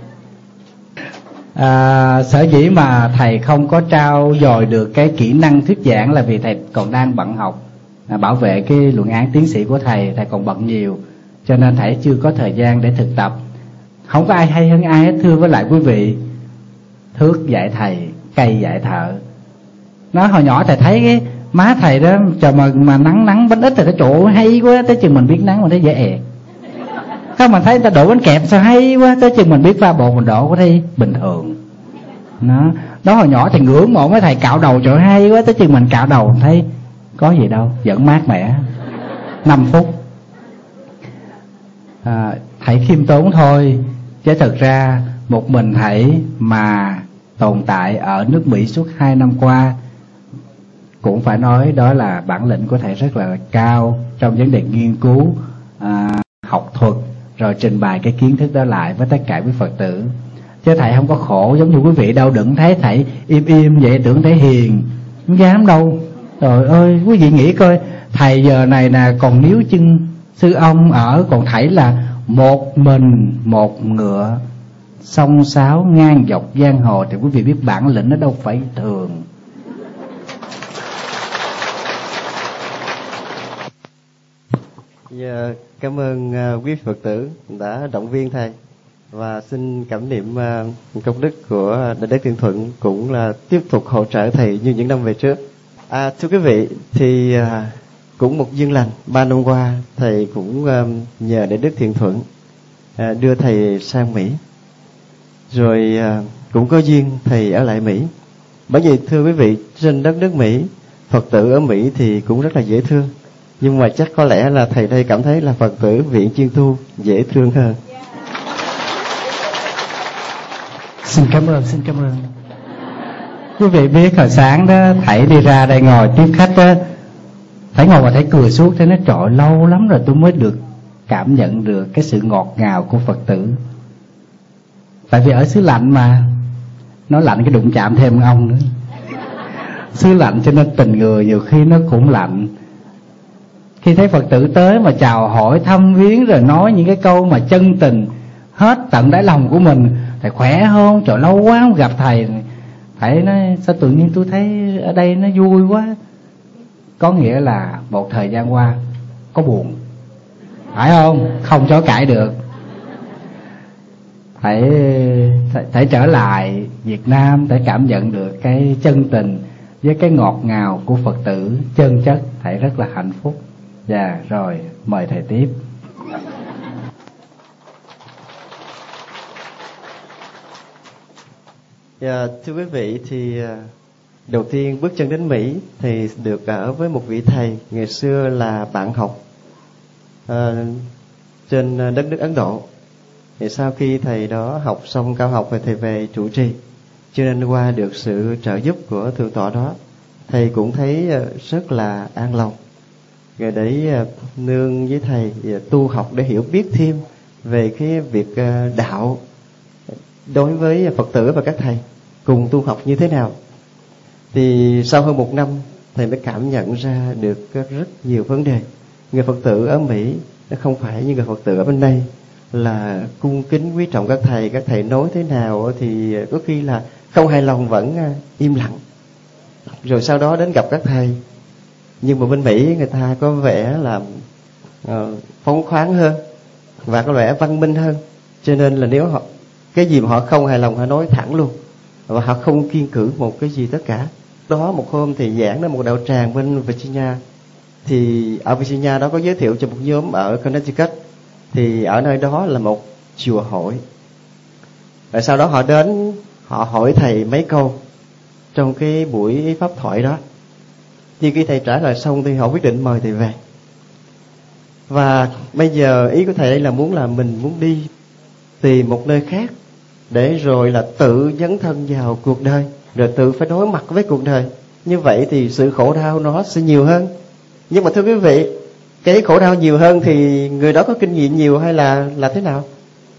Sở dĩ mà thầy không có trao dồi được cái kỹ năng thuyết giảng là vì thầy còn đang bận học, bảo vệ cái luận án tiến sĩ của thầy còn bận nhiều, cho nên thầy chưa có thời gian để thực tập. Không có ai hay hơn ai hết. Thưa với lại quý vị, thước dạy thầy, cây dạy thợ. Nói hồi nhỏ thầy thấy cái má thầy đó trời mà nắng bánh ít thì cái chỗ hay quá, tới chừng mình biết nắng mình thấy dễ ẹt. Không, mình thấy người ta đổ bánh kẹp sao hay quá, tới chừng mình biết pha bột mình đổ có thấy bình thường. Đó hồi nhỏ thì ngưỡng mộ mấy thầy cạo đầu trời hay quá, tới chừng mình cạo đầu thấy có gì đâu, vẫn mát mẻ 5 phút. Thầy khiêm tốn thôi, chứ thật ra một mình thầy mà tồn tại ở nước Mỹ suốt 2 năm qua, cũng phải nói đó là bản lĩnh của thầy rất là cao trong vấn đề nghiên cứu, học thuật, rồi trình bày cái kiến thức đó lại với tất cả quý Phật tử. Chứ thầy không có khổ giống như quý vị đâu. Đừng thấy thầy im im vậy tưởng thầy hiền, không dám đâu. Trời ơi, quý vị nghĩ coi, thầy giờ này nè còn níu chân sư ông ở, còn thầy là một mình một ngựa song sáo ngang dọc giang hồ, thì quý vị biết bản lĩnh nó đâu phải thường. Cảm ơn quý Phật tử đã động viên thầy, và xin cảm niệm công đức của Đại Đức Thiện Thuận cũng là tiếp tục hỗ trợ thầy như những năm về trước. Thưa quý vị, thì cũng một duyên lành, 3 năm qua thầy cũng nhờ Đại Đức Thiện Thuận đưa thầy sang Mỹ, rồi cũng có duyên thầy ở lại Mỹ. Bởi vì thưa quý vị, trên đất nước Mỹ, Phật tử ở Mỹ thì cũng rất là dễ thương, nhưng mà chắc có lẽ là thầy đây cảm thấy là Phật tử Viện Chuyên Tu dễ thương hơn. Xin cảm ơn. Quý vị biết hồi sáng đó thầy đi ra đây ngồi tiếp khách đó, thầy ngồi và thầy cười suốt. Thế nói trời, lâu lắm rồi tôi mới được cảm nhận được cái sự ngọt ngào của Phật tử. Tại vì ở xứ lạnh mà, nó lạnh cái đụng chạm thêm ông nữa. Xứ lạnh cho nên tình người nhiều khi nó cũng lạnh. Khi thấy Phật tử tới mà chào hỏi thăm viếng, rồi nói những cái câu mà chân tình hết tận đáy lòng của mình, thầy khỏe không? Trời, lâu quá không gặp thầy. Thầy nói sao tự nhiên tôi thấy ở đây nó vui quá. Có nghĩa là một thời gian qua có buồn, phải không? Không chối cãi được. Thầy trở lại Việt Nam để cảm nhận được cái chân tình với cái ngọt ngào của Phật tử chân chất. Thầy rất là hạnh phúc. Rồi mời thầy tiếp. Thưa quý vị, thì đầu tiên bước chân đến Mỹ thì được ở với một vị thầy ngày xưa là bạn học trên đất nước Ấn Độ. Thì sau khi thầy đó học xong cao học thì thầy về trụ trì, cho nên qua được sự trợ giúp của thượng tọa đó, thầy cũng thấy rất là an lòng. Rồi để nương với thầy tu học để hiểu biết thêm về cái việc đạo đối với Phật tử và các thầy cùng tu học như thế nào. Thì sau hơn 1 năm, thầy mới cảm nhận ra được rất nhiều vấn đề. Người Phật tử ở Mỹ nó không phải như người Phật tử ở bên đây là cung kính quý trọng các thầy nói thế nào thì có khi là không hài lòng vẫn im lặng, rồi sau đó đến gặp các thầy. Nhưng mà bên Mỹ người ta có vẻ là phóng khoáng hơn và có vẻ văn minh hơn, cho nên là nếu họ cái gì mà họ không hài lòng họ nói thẳng luôn, và họ không kiêng cữ một cái gì tất cả. Đó, một hôm thì giảng đến một đạo tràng bên Virginia, thì ở Virginia đó có giới thiệu cho một nhóm ở Connecticut, thì ở nơi đó là một chùa hội. Rồi sau đó họ đến, họ hỏi thầy mấy câu trong cái buổi pháp thoại đó. Thì khi thầy trả lời xong thì họ quyết định mời thầy về. Và bây giờ ý của thầy đây là mình muốn đi tìm một nơi khác để rồi là tự dấn thân vào cuộc đời, rồi tự phải đối mặt với cuộc đời. Như vậy thì sự khổ đau nó sẽ nhiều hơn. Nhưng mà thưa quý vị, cái khổ đau nhiều hơn thì người đó có kinh nghiệm nhiều hay là thế nào?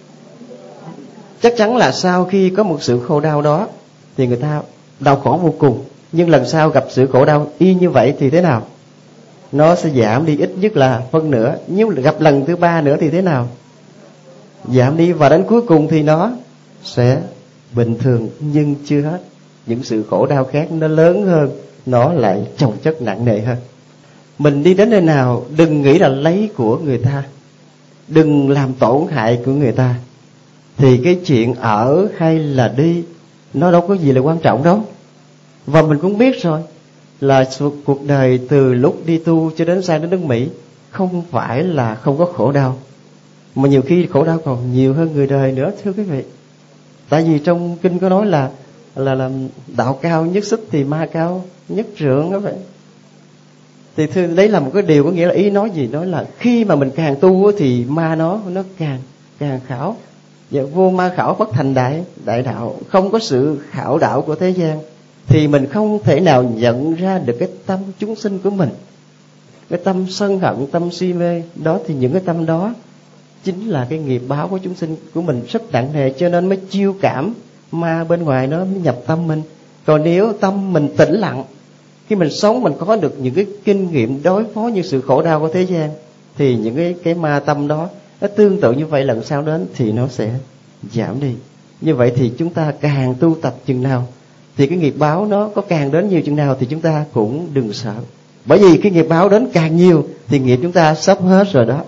Chắc chắn là sau khi có một sự khổ đau đó thì người ta đau khổ vô cùng. Nhưng lần sau gặp sự khổ đau y như vậy thì thế nào? Nó sẽ giảm đi ít nhất là phân nửa. Nhưng gặp lần thứ 3 nữa thì thế nào? Giảm đi, và đến cuối cùng thì nó sẽ bình thường. Nhưng chưa hết, những sự khổ đau khác nó lớn hơn, nó lại chồng chất nặng nề hơn. Mình đi đến nơi nào đừng nghĩ là lấy của người ta, đừng làm tổn hại của người ta, thì cái chuyện ở hay là đi nó đâu có gì là quan trọng đâu. Và mình cũng biết rồi là cuộc đời từ lúc đi tu cho đến sang đến nước Mỹ không phải là không có khổ đau. Mà nhiều khi khổ đau còn nhiều hơn người đời nữa, thưa quý vị. Tại vì trong kinh có nói là đạo cao nhất xích thì ma cao nhất trượng đó vậy. Thì thưa, đấy là một cái điều có nghĩa là ý nói gì? Nói là khi mà mình càng tu thì ma nó càng khảo. Và vô ma khảo bất thành đại đạo. Không có sự khảo đạo của thế gian thì mình không thể nào nhận ra được cái tâm chúng sinh của mình. Cái tâm sân hận, tâm si mê đó, thì những cái tâm đó chính là cái nghiệp báo của chúng sinh của mình rất nặng nề, cho nên mới chiêu cảm ma bên ngoài nó mới nhập tâm mình. Còn nếu tâm mình tĩnh lặng, khi mình sống mình có được những cái kinh nghiệm đối phó những sự khổ đau của thế gian, thì những cái ma tâm đó nó tương tự như vậy, lần sau đến thì nó sẽ giảm đi. Như vậy thì chúng ta càng tu tập chừng nào thì cái nghiệp báo nó có càng đến nhiều chừng nào thì chúng ta cũng đừng sợ. Bởi vì cái nghiệp báo đến càng nhiều thì nghiệp chúng ta sắp hết rồi đó.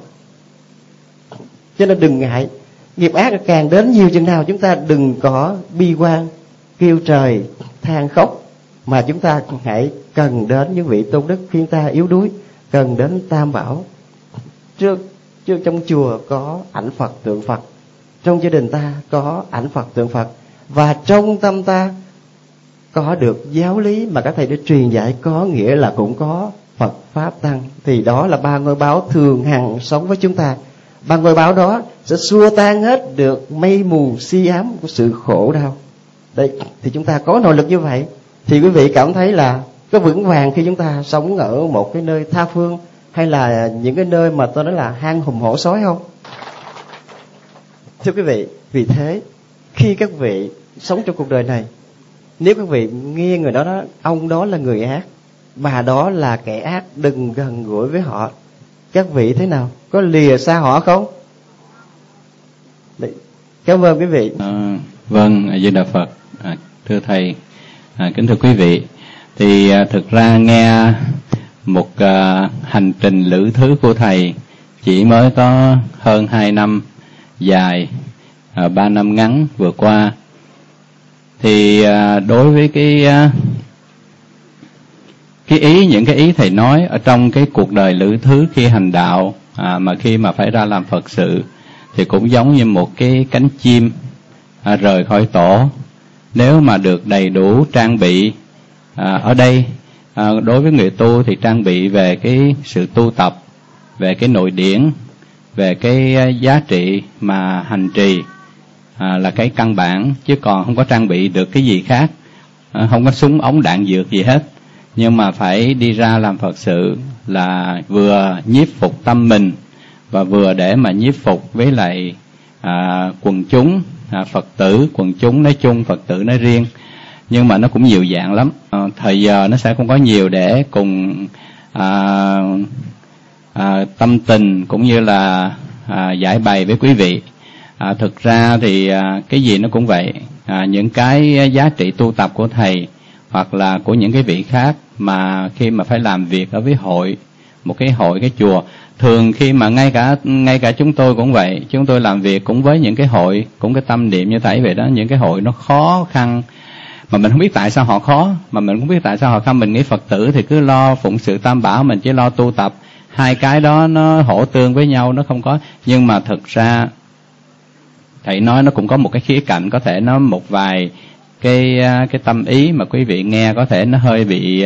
Cho nên đừng ngại. Nghiệp ác càng đến nhiều chừng nào chúng ta đừng có bi quan, kêu trời, than khóc, mà chúng ta hãy cần đến những vị tôn đức khi ta yếu đuối, cần đến Tam Bảo. Trước trong chùa có ảnh Phật, tượng Phật, trong gia đình ta có ảnh Phật, tượng Phật, và trong tâm ta có được giáo lý mà các thầy đã truyền dạy, có nghĩa là cũng có Phật Pháp Tăng. Thì đó là ba ngôi báo thường hằng sống với chúng ta. Ba ngôi báo đó sẽ xua tan hết được mây mù si ám của sự khổ đau. Đấy, thì chúng ta có nội lực như vậy thì quý vị cảm thấy là có vững vàng khi chúng ta sống ở một cái nơi tha phương, hay là những cái nơi mà tôi nói là hang hùm hổ sói không? Thưa quý vị, vì thế khi các vị sống trong cuộc đời này, nếu các vị nghe người đó nói ông đó là người ác, bà đó là kẻ ác, đừng gần gũi với họ. Các vị thế nào? Có lìa xa họ không? Đấy. Cảm ơn quý vị. Vâng, A Di Đà Phật. Thưa thầy, kính thưa quý vị, thì thực ra nghe một hành trình lữ thứ của thầy chỉ mới có hơn 2 năm dài, 3 năm ngắn vừa qua, thì đối với những cái ý thầy nói ở trong cái cuộc đời lữ thứ khi hành đạo, mà khi mà phải ra làm Phật sự, thì cũng giống như một cái cánh chim rời khỏi tổ. Nếu mà được đầy đủ trang bị, ở đây đối với người tu thì trang bị về cái sự tu tập, về cái nội điển, về cái giá trị mà hành trì là cái căn bản, chứ còn không có trang bị được cái gì khác, không có súng ống đạn dược gì hết. Nhưng mà phải đi ra làm Phật sự là vừa nhiếp phục tâm mình, và vừa để mà nhiếp phục với lại quần chúng, Phật tử, quần chúng nói chung, Phật tử nói riêng. Nhưng mà nó cũng nhiều dạng lắm, thời giờ nó sẽ không có nhiều để cùng tâm tình cũng như là giải bày với quý vị. Thực ra thì cái gì nó cũng vậy, những cái giá trị tu tập của thầy hoặc là của những cái vị khác mà khi mà phải làm việc ở với hội, một cái hội, cái chùa, thường khi mà ngay cả chúng tôi cũng vậy, chúng tôi làm việc cũng với những cái hội, cũng cái tâm niệm như thầy vậy đó, những cái hội nó khó khăn mà mình không biết tại sao họ khó, mà mình cũng biết tại sao họ không. Mình nghĩ Phật tử thì cứ lo phụng sự Tam Bảo, mình chỉ lo tu tập, hai cái đó nó hỗ tương với nhau, nó không có. Nhưng mà thực ra thầy nói nó cũng có một cái khía cạnh, có thể nó một vài cái tâm ý mà quý vị nghe có thể nó hơi bị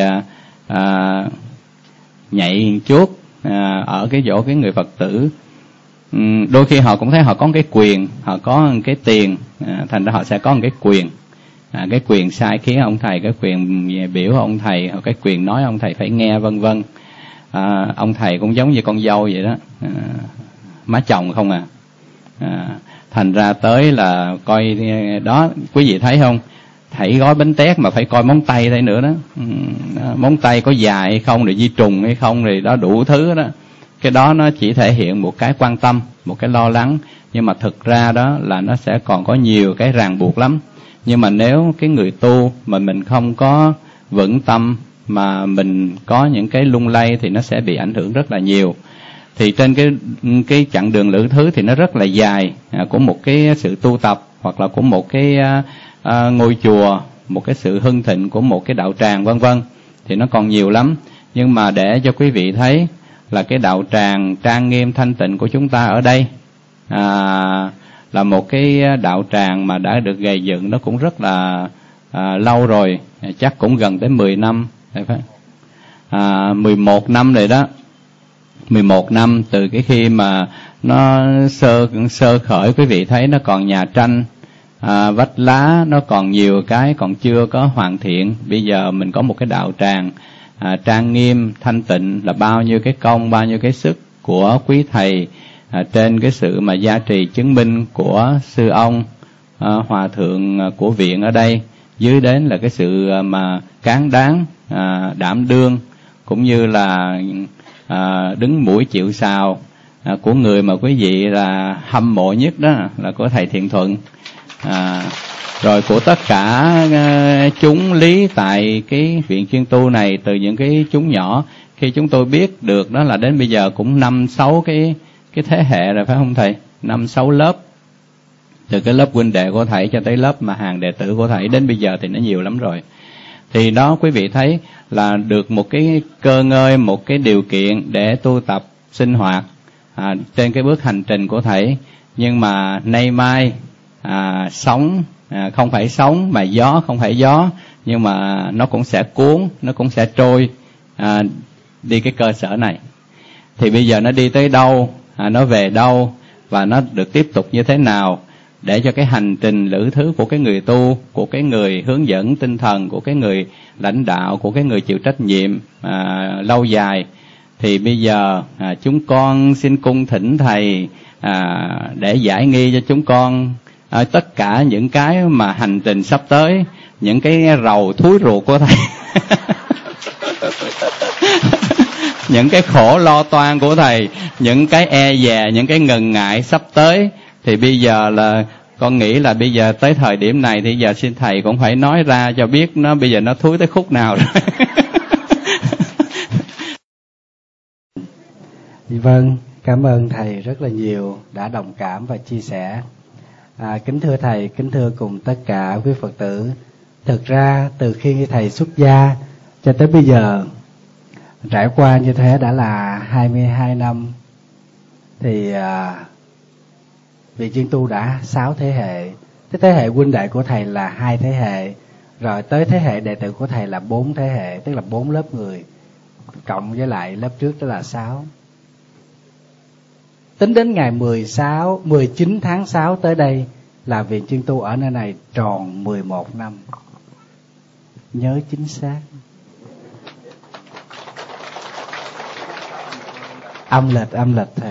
nhạy chút ở cái chỗ cái người Phật tử. Đôi khi họ cũng thấy họ có cái quyền, họ có cái tiền, thành ra họ sẽ có một cái quyền, cái quyền sai khiến ông thầy, cái quyền biểu ông thầy, hoặc cái quyền nói ông thầy phải nghe, vân vân. Ông thầy cũng giống như con dâu vậy đó, má chồng không thành ra tới là coi đó, quý vị thấy không, thảy gói bánh tét mà phải coi móng tay đây nữa đó, móng tay có dài hay không, rồi di trùng hay không, rồi đó đủ thứ đó. Cái đó nó chỉ thể hiện một cái quan tâm, một cái lo lắng, nhưng mà thực ra đó là nó sẽ còn có nhiều cái ràng buộc lắm. Nhưng mà nếu cái người tu mà mình không có vững tâm, mà mình có những cái lung lay thì nó sẽ bị ảnh hưởng rất là nhiều. Thì trên cái chặng đường lữ thứ thì nó rất là dài, của một cái sự tu tập, hoặc là của một cái ngôi chùa, một cái sự hưng thịnh của một cái đạo tràng, vân vân, thì nó còn nhiều lắm. Nhưng mà để cho quý vị thấy là cái đạo tràng trang nghiêm thanh tịnh của chúng ta ở đây là một cái đạo tràng mà đã được gây dựng nó cũng rất là lâu rồi, chắc cũng gần tới 10 năm, 11 năm rồi đó. 11 năm từ cái khi mà nó sơ khởi, quý vị thấy nó còn nhà tranh, vách lá, nó còn nhiều cái còn chưa có hoàn thiện. Bây giờ mình có một cái đạo tràng trang nghiêm, thanh tịnh, là bao nhiêu cái công, bao nhiêu cái sức của quý thầy, trên cái sự mà gia trì chứng minh của sư ông, hòa thượng của viện ở đây, dưới đến là cái sự mà cán đáng, đảm đương, cũng như là đứng mũi chịu sào của người mà quý vị là hâm mộ nhất đó, là của thầy Thiện Thuận, rồi của tất cả chúng lý tại cái viện chuyên tu này, từ những cái chúng nhỏ. Khi chúng tôi biết được đó là đến bây giờ cũng 5-6 cái thế hệ rồi, phải không thầy? 5-6 lớp, từ cái lớp huynh đệ của thầy cho tới lớp mà hàng đệ tử của thầy, đến bây giờ thì nó nhiều lắm rồi. Thì đó quý vị thấy là được một cái cơ ngơi, một cái điều kiện để tu tập sinh hoạt trên cái bước hành trình của thầy. Nhưng mà nay mai sóng không phải sóng, mà gió không phải gió, nhưng mà nó cũng sẽ cuốn, nó cũng sẽ trôi đi cái cơ sở này. Thì bây giờ nó đi tới đâu, nó về đâu, và nó được tiếp tục như thế nào, để cho cái hành trình lữ thứ của cái người tu, của cái người hướng dẫn tinh thần, của cái người lãnh đạo, của cái người chịu trách nhiệm lâu dài. Thì bây giờ chúng con xin cung thỉnh thầy để giải nghi cho chúng con tất cả những cái mà hành trình sắp tới, những cái rầu thúi ruột của thầy những cái khổ lo toan của thầy, những cái e dè, những cái ngần ngại sắp tới. Thì bây giờ là con nghĩ là bây giờ tới thời điểm này thì giờ xin thầy cũng phải nói ra cho biết nó bây giờ nó thúi tới khúc nào rồi. Vâng, cảm ơn thầy rất là nhiều đã đồng cảm và chia sẻ. Kính thưa thầy, kính thưa cùng tất cả quý Phật tử, thực ra từ khi thầy xuất gia cho tới bây giờ, trải qua như thế đã là 22 năm, thì Viện Chuyên Tu đã 6 thế hệ. Cái thế hệ huynh đệ của thầy là 2 thế hệ, rồi tới thế hệ đệ tử của thầy là 4 thế hệ, tức là 4 lớp người, cộng với lại lớp trước đó là 6. Tính đến ngày 19 tháng 6 tới đây là Viện Chuyên Tu ở nơi này tròn 11 năm. Nhớ chính xác. Âm lịch thầy.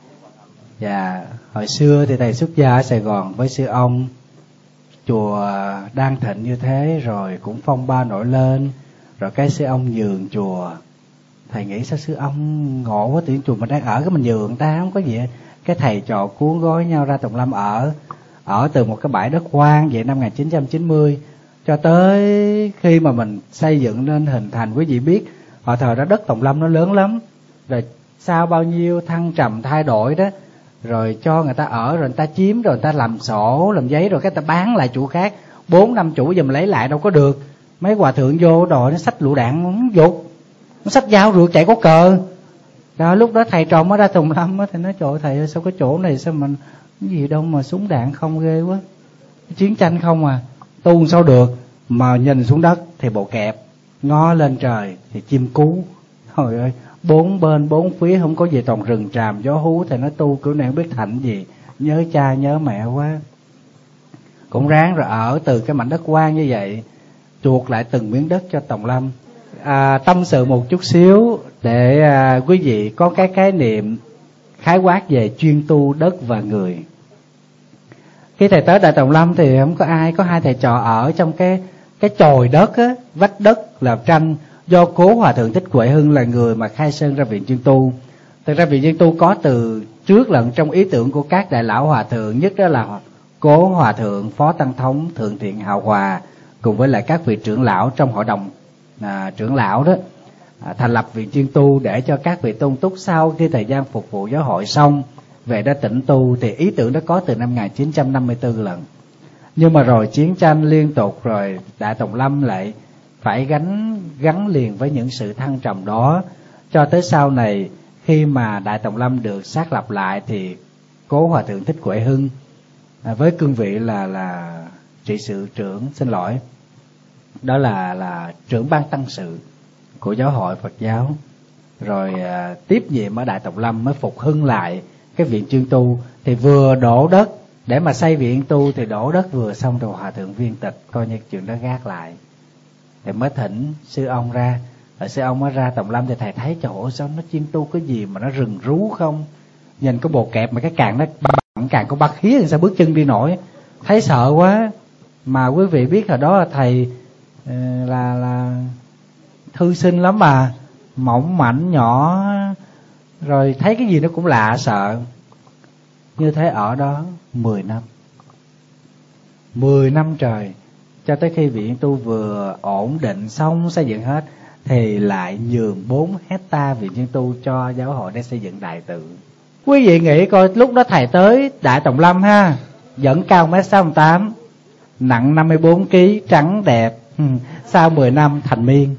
Dạ, hồi xưa thì thầy xuất gia ở Sài Gòn với sư ông, chùa đang thịnh như thế, rồi cũng phong ba nổi lên, rồi cái sư ông nhường chùa. Thầy nghĩ sao sư ông ngộ quá, tự nhiên chùa mình đang ở cái mình nhường ta, không có gì. Cái thầy trò cuốn gói nhau ra Tùng Lâm ở từ một cái bãi đất hoang vậy năm 1990 cho tới khi mà mình xây dựng nên hình thành. Quý vị biết hồi thời đó đất Tùng Lâm nó lớn lắm, rồi sau bao nhiêu thăng trầm thay đổi đó, rồi cho người ta ở, rồi người ta chiếm, rồi người ta làm sổ làm giấy, rồi cái ta bán lại chủ khác, 4-5 chủ giờ mình lấy lại đâu có được. Mấy hòa thượng vô đòi nó xách lựu đạn nó dục, nó xách dao rượt chạy có cờ. Rồi lúc đó thầy trò mới ra Tùng Lâm á, thì nói trời ơi thầy ơi, sao cái chỗ này sao mình cái gì đâu mà súng đạn không, ghê quá, chiến tranh không à, tu sao được. Mà nhìn xuống đất thì bộ kẹp, ngó lên trời thì chim cú. Trời ơi, bốn bên bốn phía không có gì, toàn rừng tràm gió hú. Thì nó tu kiểu này không biết thành gì, nhớ cha nhớ mẹ quá. Cũng ráng rồi ở từ cái mảnh đất hoang như vậy, chuộc lại từng miếng đất cho Tùng Lâm. Tâm sự một chút xíu để quý vị có cái khái niệm khái quát về chuyên tu đất và người. Khi thầy tới Đại Tùng Lâm thì không có ai, có 2 thầy trò ở trong cái chòi đất á, vách đất làm tranh, do cố Hòa Thượng Thích Huệ Hưng là người mà khai sơn ra Viện Chuyên Tu. Thực ra Viện Chuyên Tu có từ trước lần trong ý tưởng của các đại lão hòa thượng, nhất đó là cố Hòa Thượng Phó Tăng Thống Thượng Thiện Hào Hòa cùng với lại các vị trưởng lão trong hội đồng trưởng lão đó, thành lập Viện Chuyên Tu để cho các vị tôn túc sau khi thời gian phục vụ giáo hội xong về đó tĩnh tu. Thì ý tưởng đó có từ năm 1954 lần, nhưng mà rồi chiến tranh liên tục, rồi Đại Tùng Lâm lại phải gắn liền với những sự thăng trầm đó, cho tới sau này khi mà Đại Tùng Lâm được xác lập lại thì Cố Hòa Thượng Thích Huệ Hưng, với cương vị là trị sự trưởng, đó là trưởng ban tăng sự của giáo hội Phật giáo. Rồi tiếp nhiệm ở Đại Tòng Lâm mới phục hưng lại cái viện Chương Tu. Thì vừa đổ đất để mà xây viện tu, thì đổ đất vừa xong rồi Hòa Thượng Viên Tịch coi như chuyện đó gác lại, thì mới thỉnh sư ông ra. Rồi sư ông mới ra Tòng Lâm thì thầy thấy trời ơi sao nó chuyên tu cái gì mà nó rừng rú không, nhìn cái bồ kẹp mà cái càng nó càng có ba khía thì sao bước chân đi nổi, thấy sợ quá. Mà quý vị biết hồi đó là thầy là thư sinh lắm mà, mỏng mảnh nhỏ, rồi thấy cái gì nó cũng lạ sợ. Như thế ở đó 10 năm 10 năm trời, cho tới khi viện tu vừa ổn định xong xây dựng hết, thì lại nhường 4 hectare viện Chương Tu cho giáo hội để xây dựng đại tự. Quý vị nghĩ coi, lúc đó thầy tới Đại Tòng Lâm ha, vẫn cao 1m68, nặng 54 kg, trắng đẹp. Sau 10 năm thành miên,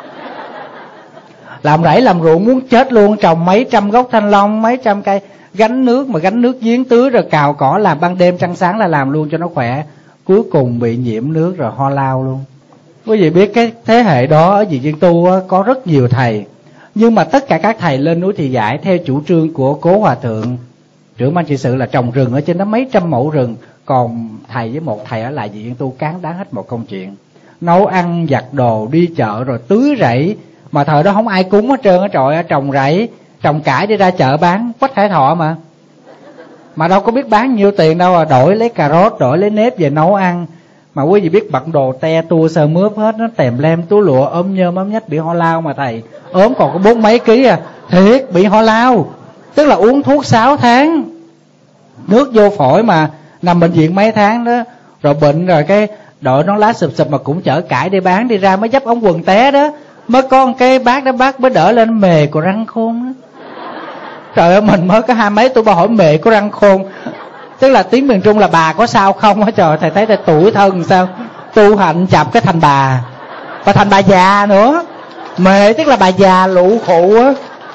làm rẫy làm ruộng muốn chết luôn, trồng mấy trăm gốc thanh long, mấy trăm cây, gánh nước mà gánh nước giếng tưới, rồi cào cỏ làm ban đêm trăng sáng là làm luôn cho nó khỏe. Cuối cùng bị nhiễm nước rồi ho lao luôn. Quý vị biết cái thế hệ đó ở viện Chương Tu có rất nhiều thầy, nhưng mà tất cả các thầy lên núi Thị Giải theo chủ trương của Cố Hòa Thượng trưởng ban trị sự là trồng rừng ở trên đó mấy trăm mẫu rừng, còn thầy với một thầy ở lại viện Chương Tu cán đáng hết một công chuyện, nấu ăn giặt đồ, đi chợ rồi tưới rẫy. Mà thời đó không ai cúng hết trơn á, trời ơi, trồng rẫy trồng cải đi ra chợ bán, Quách Hải Thọ mà đâu có biết bán nhiêu tiền đâu à, đổi lấy cà rốt, đổi lấy nếp về nấu ăn. Mà quý vị biết bận đồ te tua sờ mướp hết, nó tèm lem túi lụa ốm nhơm ốm nhách, bị ho lao. Mà thầy ốm còn có 40 mấy ký à, thiệt bị ho lao, tức là uống thuốc 6 tháng, nước vô phổi mà nằm bệnh viện mấy tháng đó, rồi bệnh rồi cái đội nón lá sụp mà cũng chở cải đi bán, đi ra mới dấp ống quần té đó, mới có một cái bác đó bác mới đỡ lên, mề của răng khôn đó. Trời ơi, mình mới có 20 mấy tuổi bà hỏi mề của răng khôn, tức là tiếng miền Trung là bà có sao không á. Trời, thầy thấy thầy tuổi thân sao tu hành chập cái thành bà thành bà già nữa. Mề tức là bà già lụ khụ á.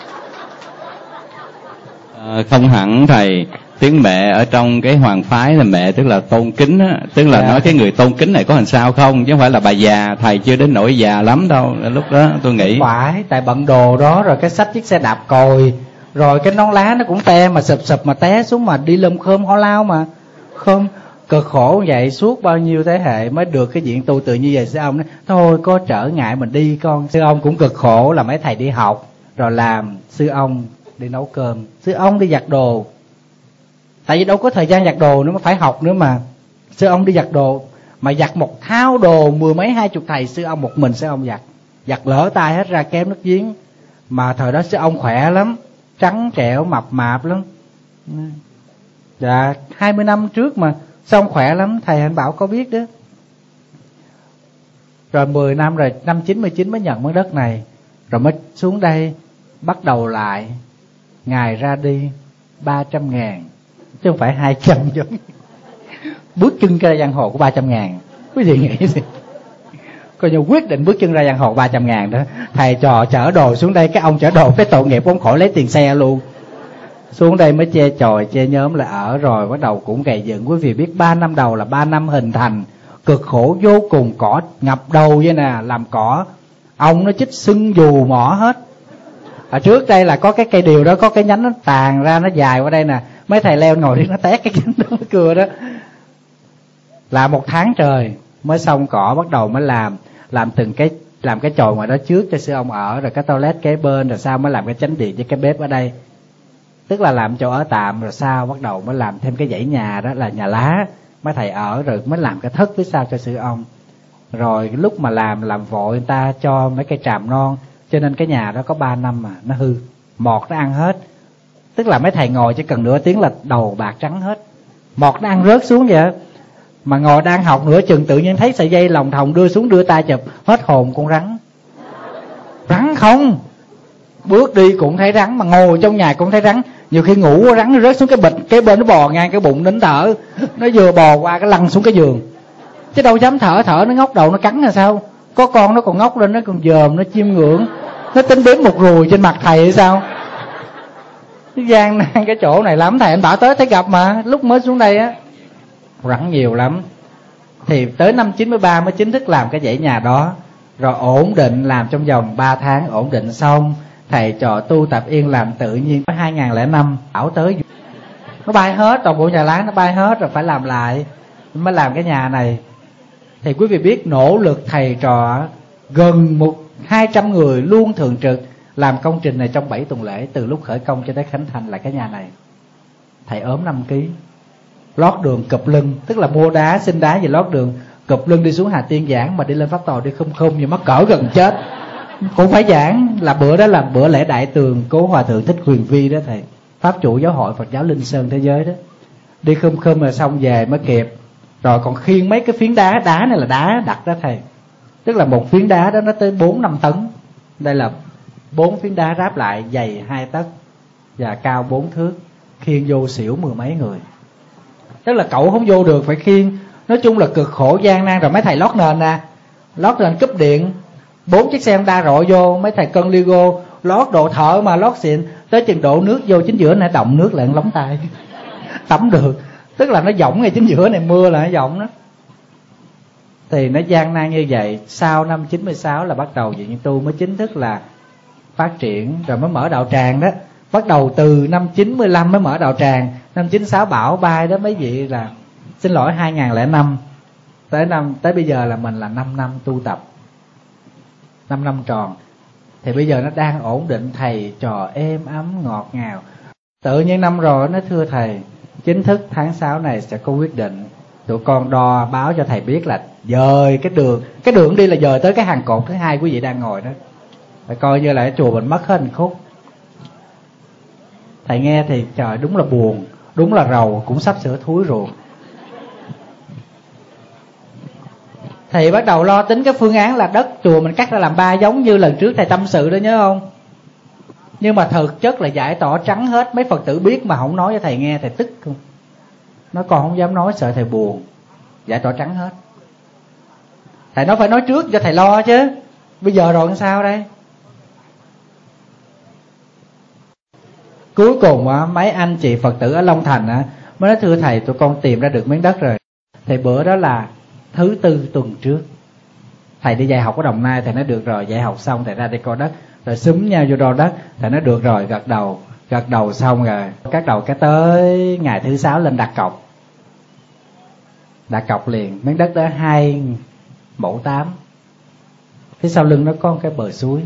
Không hẳn thầy, tiếng mẹ ở trong cái hoàng phái là mẹ tức là tôn kính á, tức là nói cái người tôn kính này có làm sao không, chứ không phải là bà già. Thầy chưa đến nỗi già lắm đâu lúc đó tôi nghĩ. Phải, tại bận đồ đó, rồi cái xách chiếc xe đạp còi, rồi cái nón lá nó cũng te mà sụp mà té xuống mà đi lum khơm ho lao mà không. Cực khổ vậy suốt bao nhiêu thế hệ mới được cái viện tu tự như vậy. Sư ông nói thôi có trở ngại mình đi con. Sư ông cũng cực khổ là mấy thầy đi học rồi làm, sư ông đi nấu cơm, sư ông đi giặt đồ, tại vì đâu có thời gian giặt đồ nữa mà phải học nữa mà. Sư ông đi giặt đồ mà giặt một thao đồ 10 mấy 20 thầy, sư ông một mình sư ông giặt lỡ tay hết ra kém nước giếng. Mà thời đó sư ông khỏe lắm, trắng trẻo mập mạp lắm. Dạ 20 năm trước mà sư ông khỏe lắm, thầy Hạnh Bảo có biết đó. Rồi 10 năm rồi, năm 99 mới nhận miếng đất này, rồi mới xuống đây bắt đầu lại. Ngày ra đi 300.000 chứ không phải 200 giống bước chân ra giang hồ của 300.000. Quý vị nghĩ gì? Coi như quyết định bước chân ra giang hồ 300.000 đó. Thầy trò chở đồ xuống đây, cái ông chở đồ cái tội nghiệp ông khỏi lấy tiền xe luôn. Xuống đây mới che chòi che nhóm là ở, rồi bắt đầu cũng gầy dựng. Quý vị biết 3 năm đầu là 3 năm hình thành, cực khổ vô cùng, cỏ ngập đầu vậy nè, làm cỏ ông nó chích sưng dù mỏ hết. Ở trước đây là có cái cây điều đó, có cái nhánh nó tàn ra nó dài qua đây nè, mấy thầy leo ngồi đi nó té cái nhánh đó mới cưa đó. Là 1 tháng trời mới xong cỏ, bắt đầu mới làm từng cái, làm cái chòi ngoài đó trước cho sư ông ở, rồi cái toilet kế bên, rồi sau mới làm cái chánh điện với cái bếp ở đây, tức là làm chỗ ở tạm. Rồi sau bắt đầu mới làm thêm cái dãy nhà đó là nhà lá mấy thầy ở, rồi mới làm cái thất phía sau cho sư ông. Rồi lúc mà làm vội người ta cho mấy cây tràm non, cho nên cái nhà đó có 3 năm mà nó hư, mọt nó ăn hết. Tức là mấy thầy ngồi chỉ cần nửa tiếng là đầu bạc trắng hết, mọt nó ăn rớt xuống vậy. Mà ngồi đang học nửa chừng tự nhiên thấy sợi dây lòng thòng đưa xuống, đưa tay chụp, hết hồn con rắn không. Bước đi cũng thấy rắn, mà ngồi trong nhà cũng thấy rắn. Nhiều khi ngủ rắn nó rớt xuống cái bịch, cái bên nó bò ngang cái bụng nín thở, nó vừa bò qua cái lăn xuống cái giường, chứ đâu dám thở nó ngóc đầu nó cắn là sao. Có con nó còn ngóc lên, nó còn dòm, nó chiêm ngưỡng, nó tính đếm một ruồi trên mặt thầy hay sao. gian nan cái chỗ này lắm. Thầy anh bảo tới thấy gặp mà, lúc mới xuống đây á rắn nhiều lắm. Thì tới năm 93 mới chính thức làm cái dãy nhà đó. Rồi ổn định làm trong vòng 3 tháng ổn định xong, thầy trò tu tập yên làm tự nhiên. 2005 ảo tới nó bay hết, toàn bộ nhà láng nó bay hết rồi phải làm lại mới làm cái nhà này. Thì quý vị biết nỗ lực thầy trò gần 200 người luôn thường trực làm công trình này trong 7 tuần lễ, từ lúc khởi công cho tới khánh thành lại cái nhà này. Thầy ốm 5 kg, lót đường cụp lưng, tức là mua đá xin đá về lót đường cụp lưng đi xuống Hà Tiên giảng, mà đi lên Pháp Tòa đi không như mắc cỡ gần chết cũng phải giảng. Là bữa đó là bữa lễ đại tường Cố Hòa Thượng Thích Huyền Vi đó thầy, Pháp chủ giáo hội Phật giáo Linh Sơn thế giới đó. Đi khum rồi xong về mới kịp. Rồi còn khiêng mấy cái phiến đá, đá này là đá đặt đó thầy, tức là một phiến đá đó nó tới 4-5 tấn. Đây là 4 phiến đá ráp lại dày 2 tấc và cao 4 thước, khiêng vô xỉu 10 mấy người. Tức là cậu không vô được phải khiêng. Nói chung là cực khổ gian nan. Rồi mấy thầy lót nền nè, lót nền cúp điện, 4 chiếc xe Honda rọi vô, mấy thầy cân Ligo lót đồ thợ mà lót xịn, tới chừng đổ nước vô chính giữa này động nước lại lóng tay tắm được. Tức là nó dỏng ngay chính giữa này, mưa là nó dỏng đó. Thì nó gian nan như vậy. Sau năm 96 là bắt đầu Viện Tu mới chính thức là phát triển, rồi mới mở đạo tràng đó. Bắt đầu từ năm 95 mới mở đạo tràng. Năm 96 bão bay đó mấy vị là, xin lỗi 2005 tới bây giờ là mình là 5 năm tu tập, 5 năm tròn. Thì bây giờ nó đang ổn định, thầy trò êm ấm ngọt ngào. Tự nhiên năm rồi nó thưa thầy, chính thức tháng 6 này sẽ có quyết định. Tụi con đo báo cho thầy biết là dời cái đường đi là dời tới cái hàng cột thứ 2 quý vị đang ngồi đó. Phải coi như là cái chùa mình mất hết một khúc. Thầy nghe thì trời đúng là buồn, đúng là rầu, cũng sắp sửa thúi ruột. Thầy bắt đầu lo tính cái phương án là đất chùa mình cắt ra làm 3 giống như lần trước thầy tâm sự đó, nhớ không? Nhưng mà thực chất là giải tỏa trắng hết. Mấy Phật tử biết mà không nói cho thầy nghe, thầy tức không? Nó còn không dám nói, sợ thầy buồn. Giải tỏa trắng hết. Thầy nói phải nói trước cho thầy lo chứ. Bây giờ rồi làm sao đây? Cuối cùng mấy anh chị Phật tử ở Long Thành mới nói thưa thầy, tụi con tìm ra được miếng đất rồi. Thì bữa đó là thứ Tư tuần trước, thầy đi dạy học ở Đồng Nai. Thầy nói được rồi, dạy học xong thầy ra đi coi đất. Rồi xúm nhau vô đo đất. Thầy nói được rồi, gật đầu xong rồi cắt đầu cái tới ngày thứ 6 lên đặt cọc liền. Miếng đất đó 2 mẫu 8. Phía sau lưng nó có một cái bờ suối.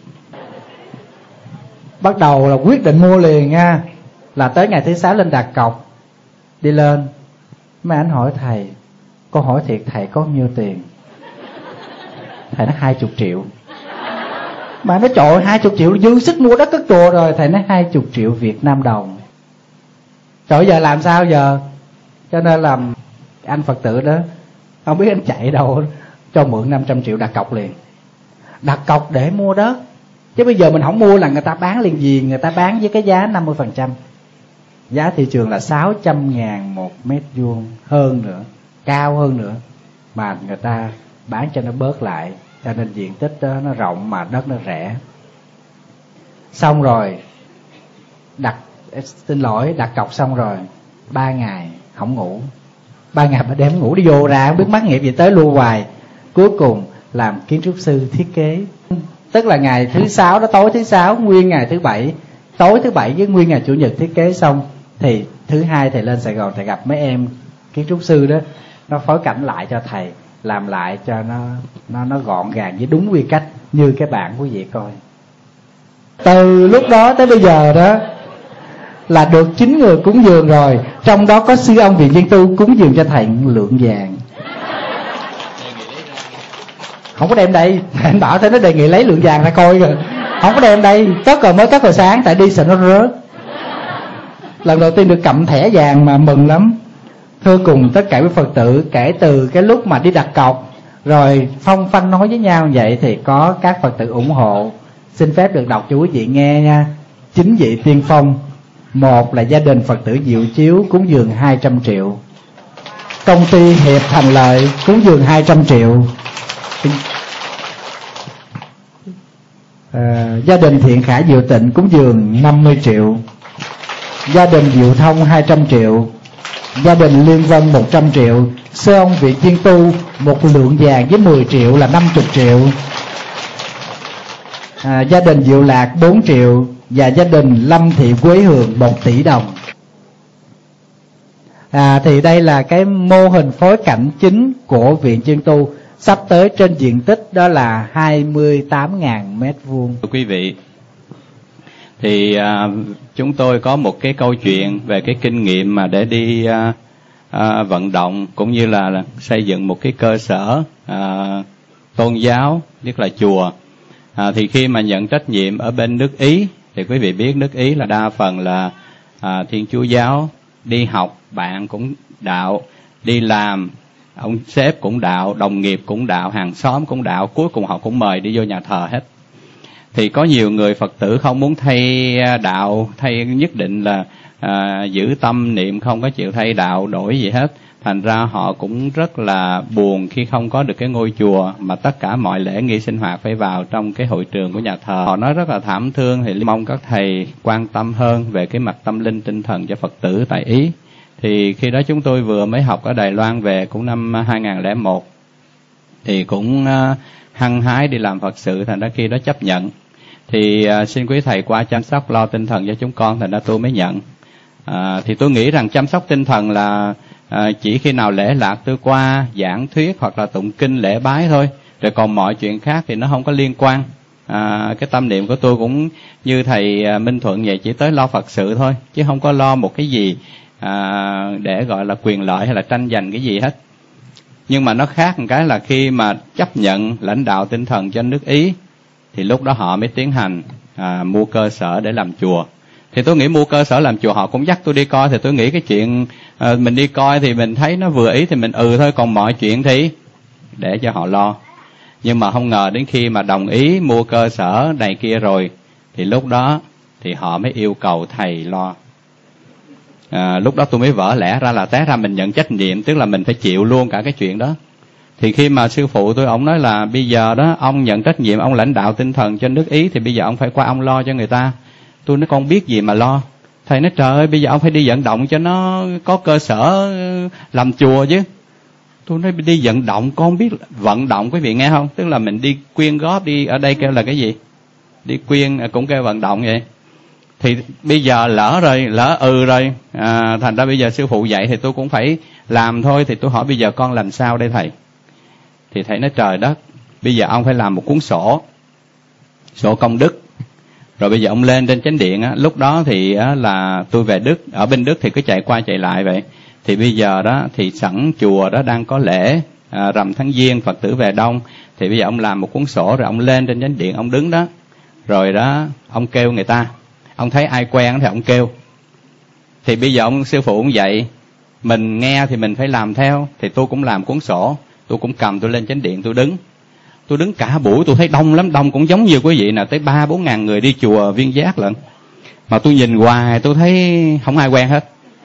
Bắt đầu là quyết định mua liền nha. Là tới ngày thứ 6 lên đặt cọc, đi lên mấy anh hỏi thầy, con hỏi thiệt thầy có bao nhiêu tiền? Thầy nói 20 triệu. Mà nói trời ơi, 20 triệu dư sức mua đất cất chùa rồi. Thầy nói 20 triệu Việt Nam đồng. Trời, giờ làm sao giờ? Cho nên là anh Phật tử đó không biết anh chạy đâu, cho mượn 500 triệu đặt cọc liền. Đặt cọc để mua đất. Chứ bây giờ mình không mua là người ta bán liền gì. Người ta bán với cái giá 50%. Giá thị trường là 600.000 một mét vuông, hơn nữa, cao hơn nữa. Mà người ta bán cho nó bớt lại, cho nên diện tích đó nó rộng mà đất nó rẻ. Xong rồi đặt cọc xong rồi 3 ngày không ngủ, 3 ngày 3 đêm ngủ, đi vô ra không biết mắc nghiệp gì tới luôn hoài. Cuối cùng làm kiến trúc sư thiết kế. Tức là ngày thứ 6 đó, tối thứ 6 nguyên ngày thứ 7, tối thứ 7 với nguyên ngày chủ nhật thiết kế xong. Thì thứ 2 thầy lên Sài Gòn, thầy gặp mấy em kiến trúc sư đó, nó phối cảnh lại cho thầy, làm lại cho nó gọn gàng với đúng quy cách như cái bản quý vị coi. Từ lúc đó tới bây giờ đó là được 9 người cúng dường rồi. Trong đó có sư ông Viện Viên Tu cúng dường cho thầy lượng vàng. Không có đem đây. Anh bảo thế, nó đề nghị lấy lượng vàng ra coi rồi. Không có đem đây. Cất rồi mới cất hồi sáng, tại đi sợ nó rớt. Lần đầu tiên được cầm thẻ vàng mà mừng lắm. Thưa cùng tất cả quý Phật tử, kể từ cái lúc mà đi đặt cọc rồi phong phanh nói với nhau vậy, thì có các Phật tử ủng hộ. Xin phép được đọc cho quý vị nghe nha. 9 vị tiên phong. Một là gia đình Phật tử Diệu Chiếu cúng dường 200 triệu. Công ty Hiệp Thành Lợi cúng dường 200 triệu. Gia đình Thiện Khả Diệu Tịnh cúng dường 50 triệu. gia đình Diệu Thông 200 triệu, gia đình Liên Vân 100 triệu, sư ông Viện Chiên Tu một lượng vàng với 10 triệu là 50 triệu, gia đình Diệu Lạc 4 triệu và gia đình Lâm Thị Quế Hường 1 tỷ đồng. Thì đây là cái mô hình phối cảnh chính của Viện Chiên Tu sắp tới trên diện tích đó là 28.000 mét vuông. Thưa quý vị, thì chúng tôi có một cái câu chuyện về cái kinh nghiệm mà để đi vận động cũng như là xây dựng một cái cơ sở tôn giáo, nhất là chùa. Thì khi mà nhận trách nhiệm ở bên nước Ý, thì quý vị biết nước Ý là đa phần là Thiên Chúa giáo, đi học bạn cũng đạo, đi làm ông sếp cũng đạo, đồng nghiệp cũng đạo, hàng xóm cũng đạo, cuối cùng họ cũng mời đi vô nhà thờ hết. Thì có nhiều người Phật tử không muốn thay đạo, thay nhất định là giữ tâm niệm, không có chịu thay đạo đổi gì hết. Thành ra họ cũng rất là buồn khi không có được cái ngôi chùa mà tất cả mọi lễ nghi sinh hoạt phải vào trong cái hội trường của nhà thờ. Họ nói rất là thảm thương, thì mong các thầy quan tâm hơn về cái mặt tâm linh tinh thần cho Phật tử tại Ý. Thì khi đó chúng tôi vừa mới học ở Đài Loan về, cũng năm 2001, thì cũng hăng hái đi làm Phật sự, thành ra khi đó chấp nhận. Thì xin quý thầy qua chăm sóc lo tinh thần cho chúng con, thành ra tôi mới nhận. Thì tôi nghĩ rằng chăm sóc tinh thần là chỉ khi nào lễ lạc tôi qua giảng thuyết hoặc là tụng kinh lễ bái thôi, rồi còn mọi chuyện khác thì nó không có liên quan. Cái tâm niệm của tôi cũng như thầy Minh Thuận vậy, chỉ tới lo Phật sự thôi, chứ không có lo một cái gì để gọi là quyền lợi hay là tranh giành cái gì hết. Nhưng mà nó khác một cái là khi mà chấp nhận lãnh đạo tinh thần cho nước Ý, thì lúc đó họ mới tiến hành mua cơ sở để làm chùa. Thì tôi nghĩ mua cơ sở làm chùa họ cũng dắt tôi đi coi, thì tôi nghĩ cái chuyện mình đi coi thì mình thấy nó vừa ý thì mình thôi, còn mọi chuyện thì để cho họ lo. Nhưng mà không ngờ đến khi mà đồng ý mua cơ sở này kia rồi, thì lúc đó thì họ mới yêu cầu thầy lo. Lúc đó tôi mới vỡ lẽ ra là té ra mình nhận trách nhiệm, tức là mình phải chịu luôn cả cái chuyện đó. Thì khi mà sư phụ tôi, ông nói là bây giờ đó ông nhận trách nhiệm, ông lãnh đạo tinh thần cho nước Ý, thì bây giờ ông phải qua ông lo cho người ta. Tôi nói con biết gì mà lo. Thầy nói trời ơi, bây giờ ông phải đi vận động cho nó có cơ sở làm chùa chứ. Tôi nói đi vận động, con biết vận động quý vị nghe không? Tức là mình đi quyên góp, đi ở đây kêu là cái gì? Đi quyên cũng kêu vận động vậy. Thì bây giờ lỡ rồi, thành ra bây giờ sư phụ dạy thì tôi cũng phải làm thôi. Thì tôi hỏi bây giờ con làm sao đây thầy? Thì thầy nói trời đất, bây giờ ông phải làm một cuốn sổ công đức. Rồi bây giờ ông lên trên chánh điện á, lúc đó thì là tôi về Đức, ở bên Đức thì cứ chạy qua chạy lại vậy. Thì bây giờ đó thì sẵn chùa đó đang có lễ rằm tháng Giêng, Phật tử về đông, thì bây giờ ông làm một cuốn sổ, rồi ông lên trên chánh điện, ông đứng đó, rồi đó ông kêu người ta, ông thấy ai quen thì ông kêu. Thì bây giờ ông sư phụ cũng vậy, mình nghe thì mình phải làm theo. Thì tôi cũng làm cuốn sổ, tôi cũng cầm, tôi lên chánh điện, tôi đứng cả buổi, tôi thấy đông lắm, đông cũng giống như quý vị nè, tới 3-4 ngàn người đi chùa Viên Giác lận. Mà tôi nhìn hoài tôi thấy không ai quen hết.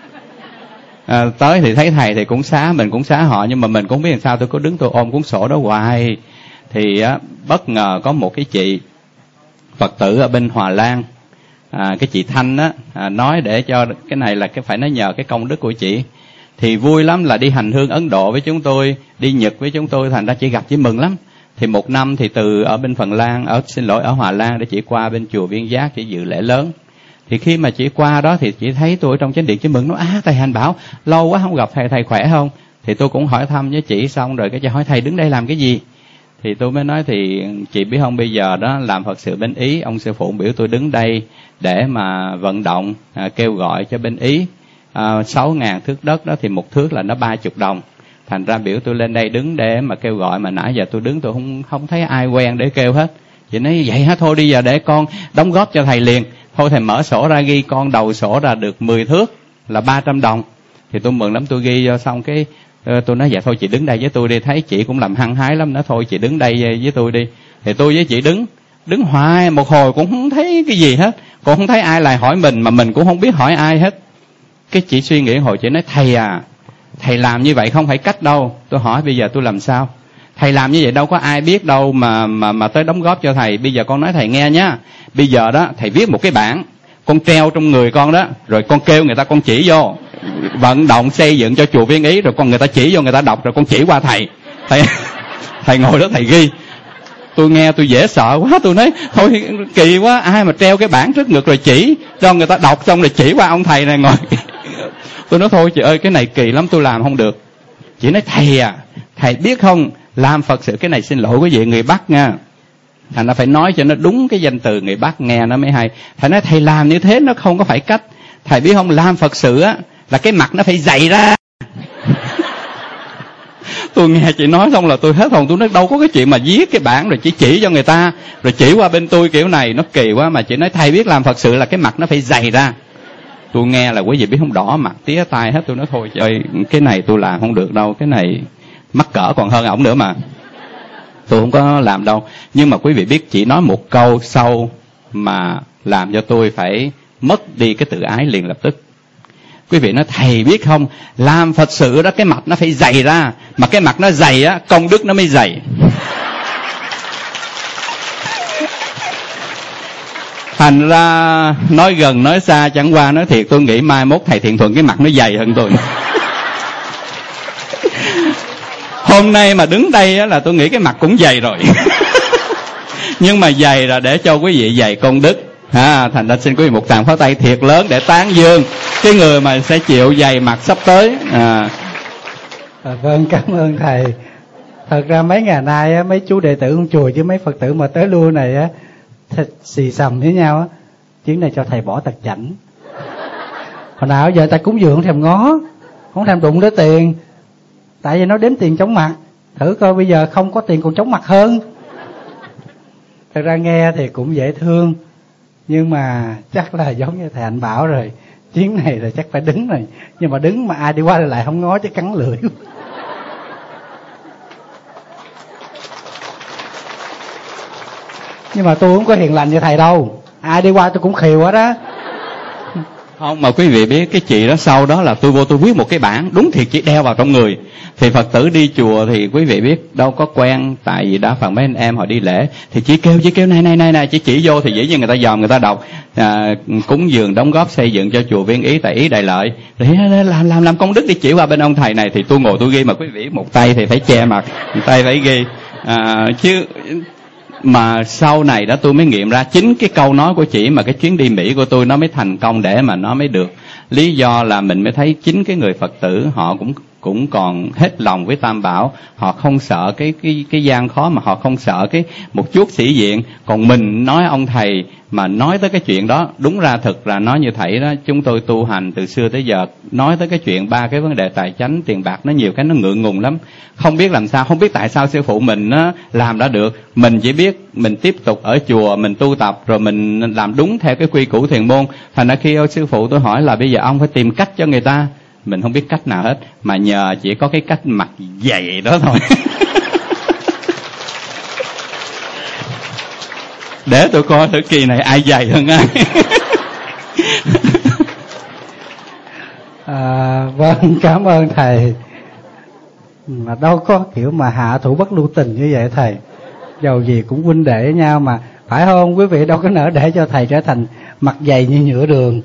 Tới thì thấy thầy thì cũng xá, mình cũng xá họ, nhưng mà mình cũng không biết làm sao, tôi cứ đứng tôi ôm cuốn sổ đó hoài. Thì bất ngờ có một cái chị Phật tử ở bên Hòa Lan, cái chị Thanh á, nói để cho cái này là phải nói nhờ cái công đức của chị. Thì vui lắm, là đi hành hương Ấn Độ với chúng tôi, đi Nhật với chúng tôi, thành ra chị gặp chị mừng lắm. Thì một năm thì từ ở bên Phần Lan, ở Hòa Lan để chị qua bên chùa Viên Giác chị dự lễ lớn. Thì khi mà chị qua đó thì chị thấy tôi trong chánh điện, chị mừng nói thầy Hành bảo lâu quá không gặp thầy khỏe không? Thì tôi cũng hỏi thăm với chị, xong rồi cái chị hỏi thầy đứng đây làm cái gì? Thì tôi mới nói thì chị biết không, bây giờ đó làm Phật sự bên Ý, ông sư phụ biểu tôi đứng đây để mà vận động, kêu gọi cho bên Ý. 6.000 thước đất đó thì một thước là nó 30 đồng. Thành ra biểu tôi lên đây đứng để mà kêu gọi, mà nãy giờ tôi đứng tôi không thấy ai quen để kêu hết. Chị nói vậy hả, thôi đi giờ để con đóng góp cho thầy liền. Thôi thầy mở sổ ra ghi con đầu sổ ra được 10 thước là 300 đồng. Thì tôi mừng lắm, tôi ghi vô xong cái tôi nói dạ thôi chị đứng đây với tôi đi, thấy chị cũng làm hăng hái lắm, nói thôi chị đứng đây với tôi đi. Thì tôi với chị đứng hoài một hồi cũng không thấy cái gì hết, cũng không thấy ai lại hỏi mình, mà mình cũng không biết hỏi ai hết. Cái chị suy nghĩ hồi, chị nói thầy làm như vậy không phải cách đâu. Tôi hỏi bây giờ tôi làm sao? Thầy làm như vậy đâu có ai biết đâu mà tới đóng góp cho thầy. Bây giờ con nói thầy nghe nhá, bây giờ đó thầy viết một cái bảng, con treo trong người con đó, rồi con kêu người ta, con chỉ vô vận động xây dựng cho chùa Viên Ý, rồi con người ta chỉ vô người ta đọc, rồi con chỉ qua thầy thầy ngồi đó thầy ghi. Tôi nghe tôi dễ sợ quá, tôi nói thôi kỳ quá, ai mà treo cái bảng trước ngực rồi chỉ cho người ta đọc xong rồi chỉ qua ông thầy này ngồi. Tôi nói thôi chị ơi, cái này kỳ lắm, tôi làm không được. Chị nói thầy à, thầy biết không, làm Phật sự cái này xin lỗi quý vị người Bắc nha, thành ra phải nói cho nó đúng cái danh từ người Bắc nghe nó mới hay. Thầy nói thầy làm như thế nó không có phải cách. Thầy biết không, làm Phật sự á là cái mặt nó phải dày ra. Tôi nghe chị nói xong là tôi hết hồn. Tôi nói đâu có cái chuyện mà viết cái bảng rồi chỉ cho người ta rồi chỉ qua bên tôi kiểu này, nó kỳ quá. Mà chị nói thầy biết làm Phật sự là cái mặt nó phải dày ra. Tôi nghe là quý vị biết không, đỏ mặt tía tai hết. Tôi nói thôi trời, cái này tôi làm không được đâu, cái này mắc cỡ còn hơn ổng nữa mà, tôi không có làm đâu. Nhưng mà quý vị biết, chỉ nói một câu sau mà làm cho tôi phải mất đi cái tự ái liền lập tức. Quý vị nói thầy biết không, làm Phật sự đó cái mặt nó phải dày ra, mà cái mặt nó dày á, công đức nó mới dày. Thành ra nói gần nói xa chẳng qua nói thiệt, tôi nghĩ mai mốt thầy Thiện Thuận cái mặt nó dày hơn tôi. Hôm nay mà đứng đây á là tôi nghĩ cái mặt cũng dày rồi. Nhưng mà dày là để cho quý vị dày công đức. Thành ra xin quý vị một tràng pháo tay thiệt lớn để tán dương cái người mà sẽ chịu dày mặt sắp tới. Vâng, cảm ơn thầy. Thật ra mấy ngày nay á, mấy chú đệ tử trong chùa chứ mấy Phật tử mà tới lui này á, xì xầm với nhau á, chuyến này cho thầy bỏ tật chảnh. Hồi nào giờ ta cúng dường không thèm ngó, không thèm đụng tới tiền, tại vì nó đếm tiền chóng mặt. Thử coi bây giờ không có tiền còn chóng mặt hơn. Thật ra nghe thì cũng dễ thương, nhưng mà chắc là giống như thầy Hạnh bảo rồi, chuyến này là chắc phải đứng rồi. Nhưng mà đứng mà ai đi qua lại không ngó chứ cắn lưỡi. Nhưng mà tôi không có hiền lành như thầy đâu, ai đi qua tôi cũng khều hết á. Không, mà quý vị biết cái chị đó sau đó là tôi vô tôi viết một cái bảng, đúng thiệt chỉ đeo vào trong người. Thì Phật tử đi chùa thì quý vị biết đâu có quen, tại vì đa phần mấy anh em họ đi lễ thì chỉ kêu này chỉ vô thì dĩ nhiên người ta dòm người ta đọc. Cúng dường đóng góp xây dựng cho chùa Viên Ý tại Ý Đại Lợi, thì làm công đức đi chỉ qua bên ông thầy này. Thì tôi ngồi tôi ghi, mà quý vị một tay thì phải che mặt, một tay phải ghi. Chứ mà sau này đó tôi mới nghiệm ra chính cái câu nói của chị mà cái chuyến đi Mỹ của tôi nó mới thành công, để mà nó mới được. Lý do là mình mới thấy chính cái người Phật tử họ cũng còn hết lòng với Tam Bảo, họ không sợ cái gian khó, mà họ không sợ cái một chút sĩ diện. Còn mình nói ông thầy mà nói tới cái chuyện đó, đúng ra thực là nói như thầy đó, chúng tôi tu hành từ xưa tới giờ nói tới cái chuyện ba cái vấn đề tài chánh tiền bạc, nó nhiều cái nó ngượng ngùng lắm, không biết làm sao, không biết tại sao sư phụ mình nó làm đã được. Mình chỉ biết mình tiếp tục ở chùa mình tu tập rồi mình làm đúng theo cái quy củ thiền môn. Thành ra khi sư phụ tôi hỏi là bây giờ ông phải tìm cách cho người ta, mình không biết cách nào hết, mà nhờ chỉ có cái cách mặt dày đó thôi. Để tôi coi thử kỳ này ai dày hơn ai. Vâng, cảm ơn thầy. Mà đâu có kiểu mà hạ thủ bất lưu tình như vậy thầy. Dầu gì cũng huynh đệ với nhau mà, phải không quý vị? Đâu có nỡ để cho thầy trở thành mặt dày như nhựa đường.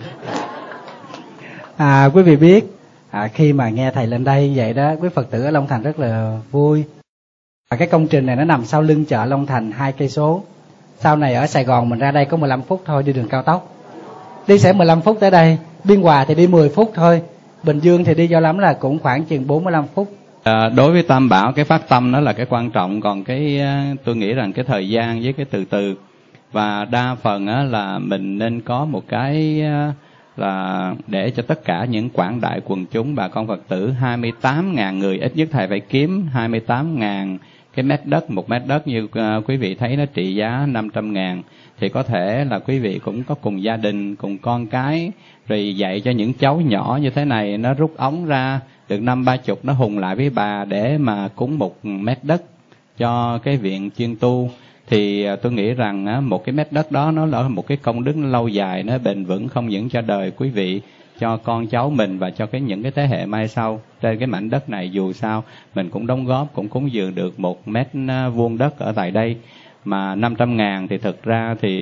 Quý vị biết, khi mà nghe thầy lên đây vậy đó, quý Phật tử ở Long Thành rất là vui. Cái công trình này nó nằm sau lưng chợ Long Thành 2 cây số. Sau này ở Sài Gòn mình ra đây có 15 phút thôi, đi đường cao tốc. Đi sẽ 15 phút tới đây, Biên Hòa thì đi 10 phút thôi, Bình Dương thì đi do lắm là cũng khoảng chừng 45 phút. Đối với Tam Bảo, cái phát tâm đó là cái quan trọng, còn cái tôi nghĩ rằng cái thời gian với cái từ từ. Và đa phần là mình nên có một cái là để cho tất cả những quảng đại quần chúng bà con Phật tử 28.000 người, ít nhất thầy phải kiếm 28.000 cái mét đất. Một mét đất như quý vị thấy nó trị giá 500.000, thì có thể là quý vị cũng có cùng gia đình, cùng con cái, rồi dạy cho những cháu nhỏ như thế này, nó rút ống ra được 50-30, nó hùng lại với bà để mà cúng 1 mét đất cho cái viện chuyên tu. Thì tôi nghĩ rằng một cái mét đất đó nó là một cái công đức lâu dài, nó bền vững không những cho đời quý vị, cho con cháu mình và cho những cái thế hệ mai sau. Trên cái mảnh đất này dù sao mình cũng đóng góp, cũng cúng dường được 1 mét vuông đất ở tại đây. Mà 500.000 thì thực ra thì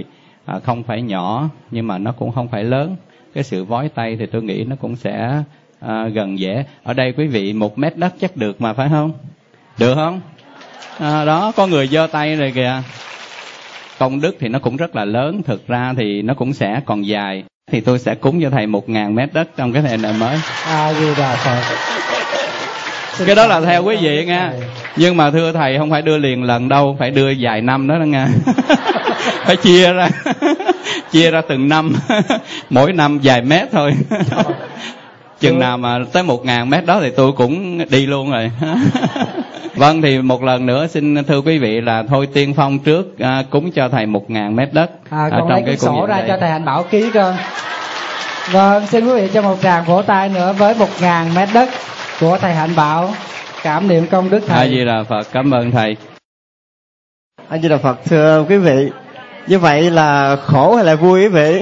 không phải nhỏ nhưng mà nó cũng không phải lớn. Cái sự vói tay thì tôi nghĩ nó cũng sẽ gần dễ. Ở đây quý vị 1 mét đất chắc được mà, phải không? Được không? Đó, có người giơ tay rồi kìa. Công đức thì nó cũng rất là lớn, thực ra thì nó cũng sẽ còn dài. Thì tôi sẽ cúng cho thầy 1000 mét đất trong cái thầy này mới. Di Đà Phật. Cái đó là theo quý vị nha. Nhưng mà thưa thầy, không phải đưa liền lần đâu, phải đưa vài năm đó nha. Phải chia ra từng năm. Mỗi năm vài mét thôi. Chừng nào mà tới 1000 mét đó thì tôi cũng đi luôn rồi. Vâng, thì một lần nữa xin thưa quý vị là thôi tiên phong trước cúng cho thầy 1000 mét đất. Còn lấy cái sổ ra cho thầy Hạnh Bảo ký cơ. Vâng, xin quý vị cho một tràng vỗ tay nữa với 1000 mét đất của thầy Hạnh Bảo. Cảm niệm công đức thầy. A Di Đà Phật, cảm ơn thầy. A Di Đà Phật, thưa quý vị, như vậy là khổ hay là vui quý vị?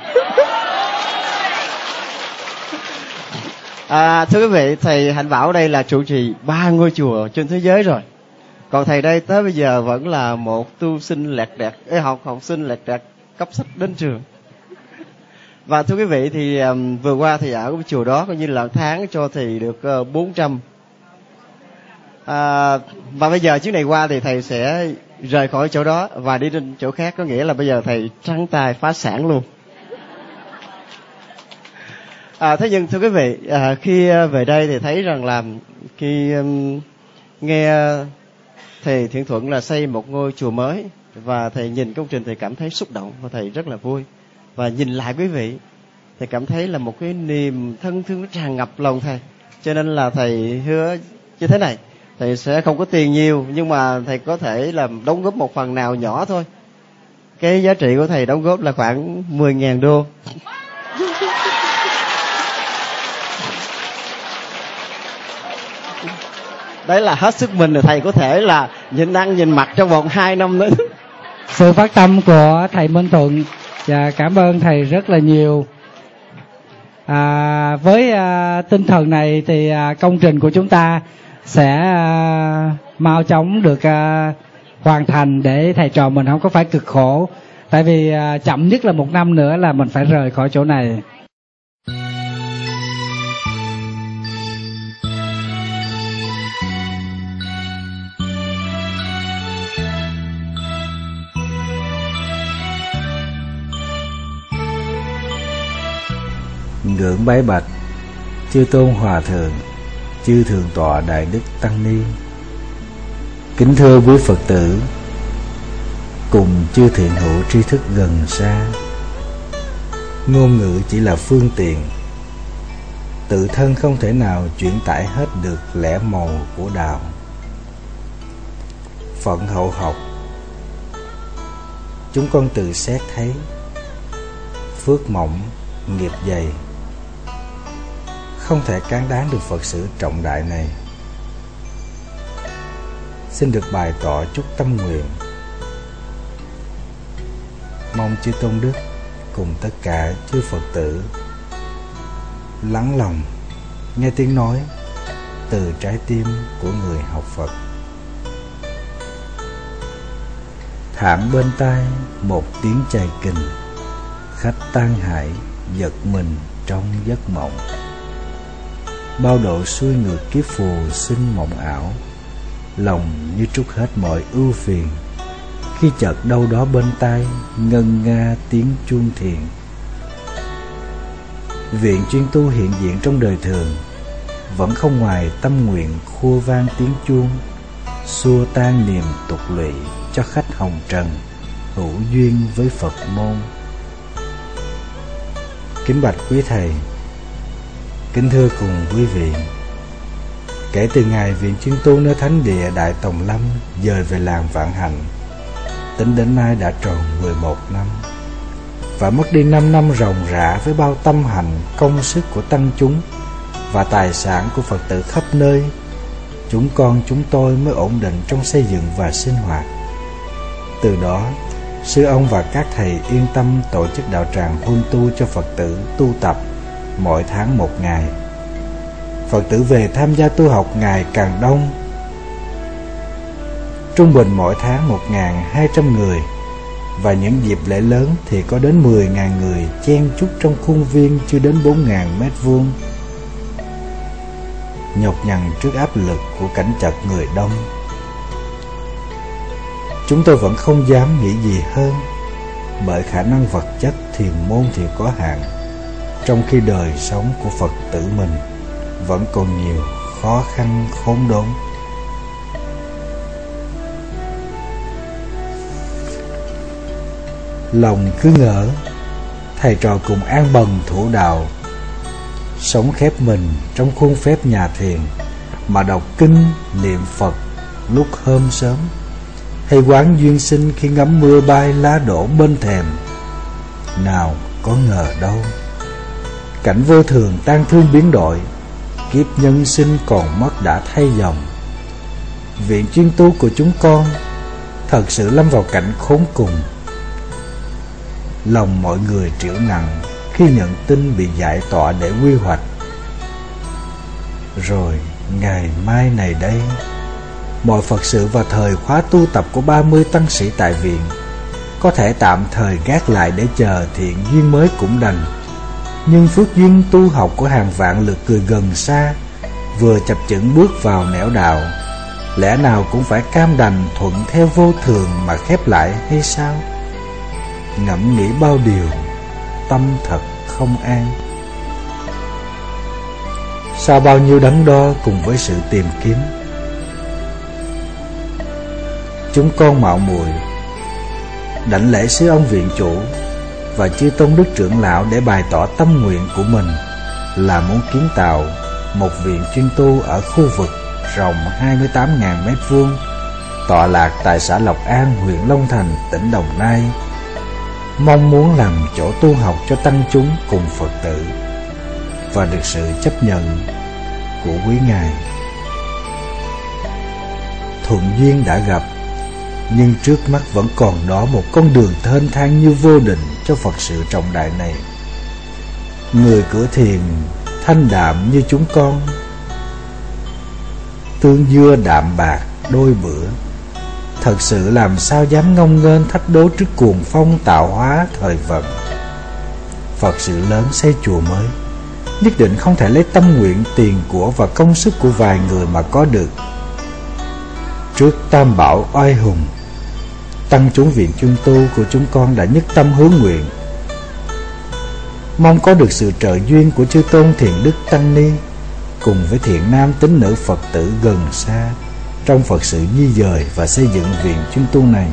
Thưa quý vị, thầy Hạnh Bảo đây là trụ trì 3 ngôi chùa trên thế giới rồi. Còn thầy đây tới bây giờ vẫn là một tu sinh lẹt đẹt, học sinh lẹt đẹt cấp sách đến trường. Và thưa quý vị, thì vừa qua thì ở cái chùa đó coi như là tháng cho thầy được 400. Và bây giờ chuyến này qua thì thầy sẽ rời khỏi chỗ đó và đi đến chỗ khác, có nghĩa là bây giờ thầy trắng tay phá sản luôn. Thế nhưng thưa quý vị, khi về đây thì thấy rằng là khi nghe thầy Thiện Thuận là xây một ngôi chùa mới và thầy nhìn công trình thì cảm thấy xúc động và thầy rất là vui. Và nhìn lại quý vị thì cảm thấy là một cái niềm thân thương nó tràn ngập lòng thầy. Cho nên là thầy hứa như thế này, thầy sẽ không có tiền nhiều nhưng mà thầy có thể làm đóng góp một phần nào nhỏ thôi. Cái giá trị của thầy đóng góp là khoảng 10.000 đô. Đấy là hết sức mình rồi, thầy có thể là nhìn ăn nhìn mặc trong vòng 2 năm nữa. Sự phát tâm của thầy Minh Thuận, và cảm ơn thầy rất là nhiều. Với tinh thần này thì công trình của chúng ta sẽ mau chóng được hoàn thành để thầy trò mình không có phải cực khổ. Tại vì chậm nhất là 1 năm nữa là mình phải rời khỏi chỗ này. Ngưỡng bái bạch chư tôn hòa thượng, chư thượng tọa đại đức tăng ni. Kính thưa quý Phật tử cùng chư thiện hữu tri thức gần xa. Ngôn ngữ chỉ là phương tiện, tự thân không thể nào chuyển tải hết được lẽ màu của đạo. Phận hậu học, chúng con tự xét thấy phước mỏng, nghiệp dày, không thể cán đáng được Phật sự trọng đại này. Xin được bày tỏ chút tâm nguyện, mong chư tôn đức cùng tất cả chư Phật tử lắng lòng nghe tiếng nói từ trái tim của người học Phật. Thảm bên tai một tiếng chài kình, khách tan hải giật mình trong giấc mộng. Bao độ xuôi ngược kiếp phù sinh mộng ảo, lòng như trút hết mọi ưu phiền, khi chợt đâu đó bên tai ngân nga tiếng chuông thiền. Viện chuyên tu hiện diện trong đời thường, vẫn không ngoài tâm nguyện khua vang tiếng chuông, xua tan niềm tục lụy cho khách hồng trần hữu duyên với Phật môn. Kính bạch quý thầy, kính thưa cùng quý vị, kể từ ngày Viện chuyên tu nơi thánh địa Đại Tòng Lâm dời về làng Vạn Hạnh, tính đến nay đã tròn 11 năm, và mất đi 5 năm ròng rã với bao tâm hành, công sức của tăng chúng và tài sản của Phật tử khắp nơi. Chúng con chúng tôi mới ổn định trong xây dựng và sinh hoạt. Từ đó, sư ông và các thầy yên tâm tổ chức đạo tràng huân tu cho Phật tử tu tập mỗi tháng 1 ngày. Phật tử về tham gia tu học ngày càng đông, trung bình mỗi tháng 1.200 người. Và những dịp lễ lớn thì có đến 10.000 người chen chúc trong khuôn viên chưa đến 4.000 mét vuông. Nhọc nhằn trước áp lực của cảnh chật người đông, chúng tôi vẫn không dám nghĩ gì hơn, bởi khả năng vật chất thiền môn thì có hạn, trong khi đời sống của Phật tử mình vẫn còn nhiều khó khăn khốn đốn. Lòng cứ ngỡ thầy trò cùng an bần thủ đạo, sống khép mình trong khuôn phép nhà thiền mà đọc kinh niệm Phật lúc hôm sớm, hay quán duyên sinh khi ngắm mưa bay lá đổ bên thềm. Nào có ngờ đâu, cảnh vô thường tan thương biến đổi, kiếp nhân sinh còn mất đã thay dòng. Viện chuyên tu của chúng con thật sự lâm vào cảnh khốn cùng. Lòng mọi người triểu nặng khi nhận tin bị giải tỏa để quy hoạch. Rồi ngày mai này đây, mọi Phật sự và thời khóa tu tập của 30 tăng sĩ tại viện có thể tạm thời gác lại để chờ thiện duyên mới cũng đành. Nhưng phước duyên tu học của hàng vạn lượt người gần xa vừa chập chững bước vào nẻo đạo, lẽ nào cũng phải cam đành thuận theo vô thường mà khép lại hay sao? Ngẫm nghĩ bao điều, tâm thật không an. Sau bao nhiêu đắn đo cùng với sự tìm kiếm, chúng con mạo muội đảnh lễ sứ ông viện chủ và chư tôn đức trưởng lão để bày tỏ tâm nguyện của mình là muốn kiến tạo một viện chuyên tu ở khu vực rộng 28.000 mét vuông, tọa lạc tại xã Lộc An, huyện Long Thành, tỉnh Đồng Nai, mong muốn làm chỗ tu học cho tăng chúng cùng Phật tử và được sự chấp nhận của quý ngài. Thuận duyên đã gặp, nhưng trước mắt vẫn còn đó một con đường thênh thang như vô định cho Phật sự trọng đại này. Người cửa thiền thanh đạm như chúng con, tương dưa đạm bạc đôi bữa, thật sự làm sao dám ngông nghênh thách đố trước cuồng phong tạo hóa thời vận. Phật sự lớn xây chùa mới nhất định không thể lấy tâm nguyện, tiền của và công sức của vài người mà có được. Trước tam bảo oai hùng, tăng chúng viện chuyên tu của chúng con đã nhất tâm hướng nguyện, mong có được sự trợ duyên của chư tôn thiền đức tăng ni cùng với thiện nam tín nữ Phật tử gần xa trong Phật sự di dời và xây dựng viện chuyên tu này.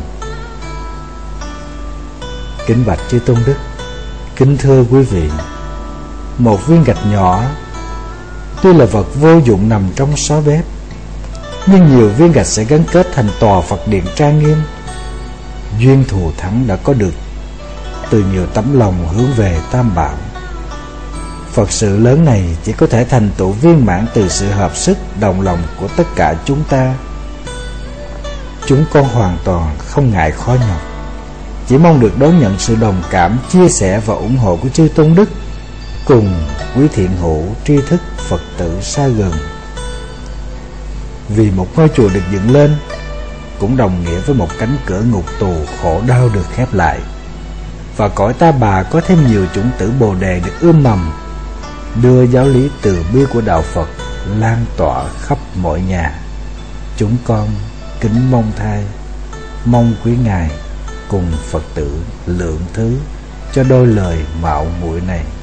Kính bạch chư tôn đức, kính thưa quý vị, một viên gạch nhỏ tuy là vật vô dụng nằm trong xó bếp, nhưng nhiều viên gạch sẽ gắn kết thành tòa Phật điện trang nghiêm. Duyên thù thắng đã có được từ nhiều tấm lòng hướng về tam bảo. Phật sự lớn này chỉ có thể thành tựu viên mãn từ sự hợp sức đồng lòng của tất cả chúng ta. Chúng con hoàn toàn không ngại khó nhọc, chỉ mong được đón nhận sự đồng cảm, chia sẻ và ủng hộ của chư tôn đức cùng quý thiện hữu tri thức Phật tử xa gần. Vì một ngôi chùa được dựng lên cũng đồng nghĩa với một cánh cửa ngục tù khổ đau được khép lại, và cõi ta bà có thêm nhiều chủng tử Bồ đề được ươm mầm, đưa giáo lý từ bi của đạo Phật lan tỏa khắp mọi nhà. Chúng con kính mong thai, mong quý ngài cùng Phật tử lượng thứ cho đôi lời mạo muội này.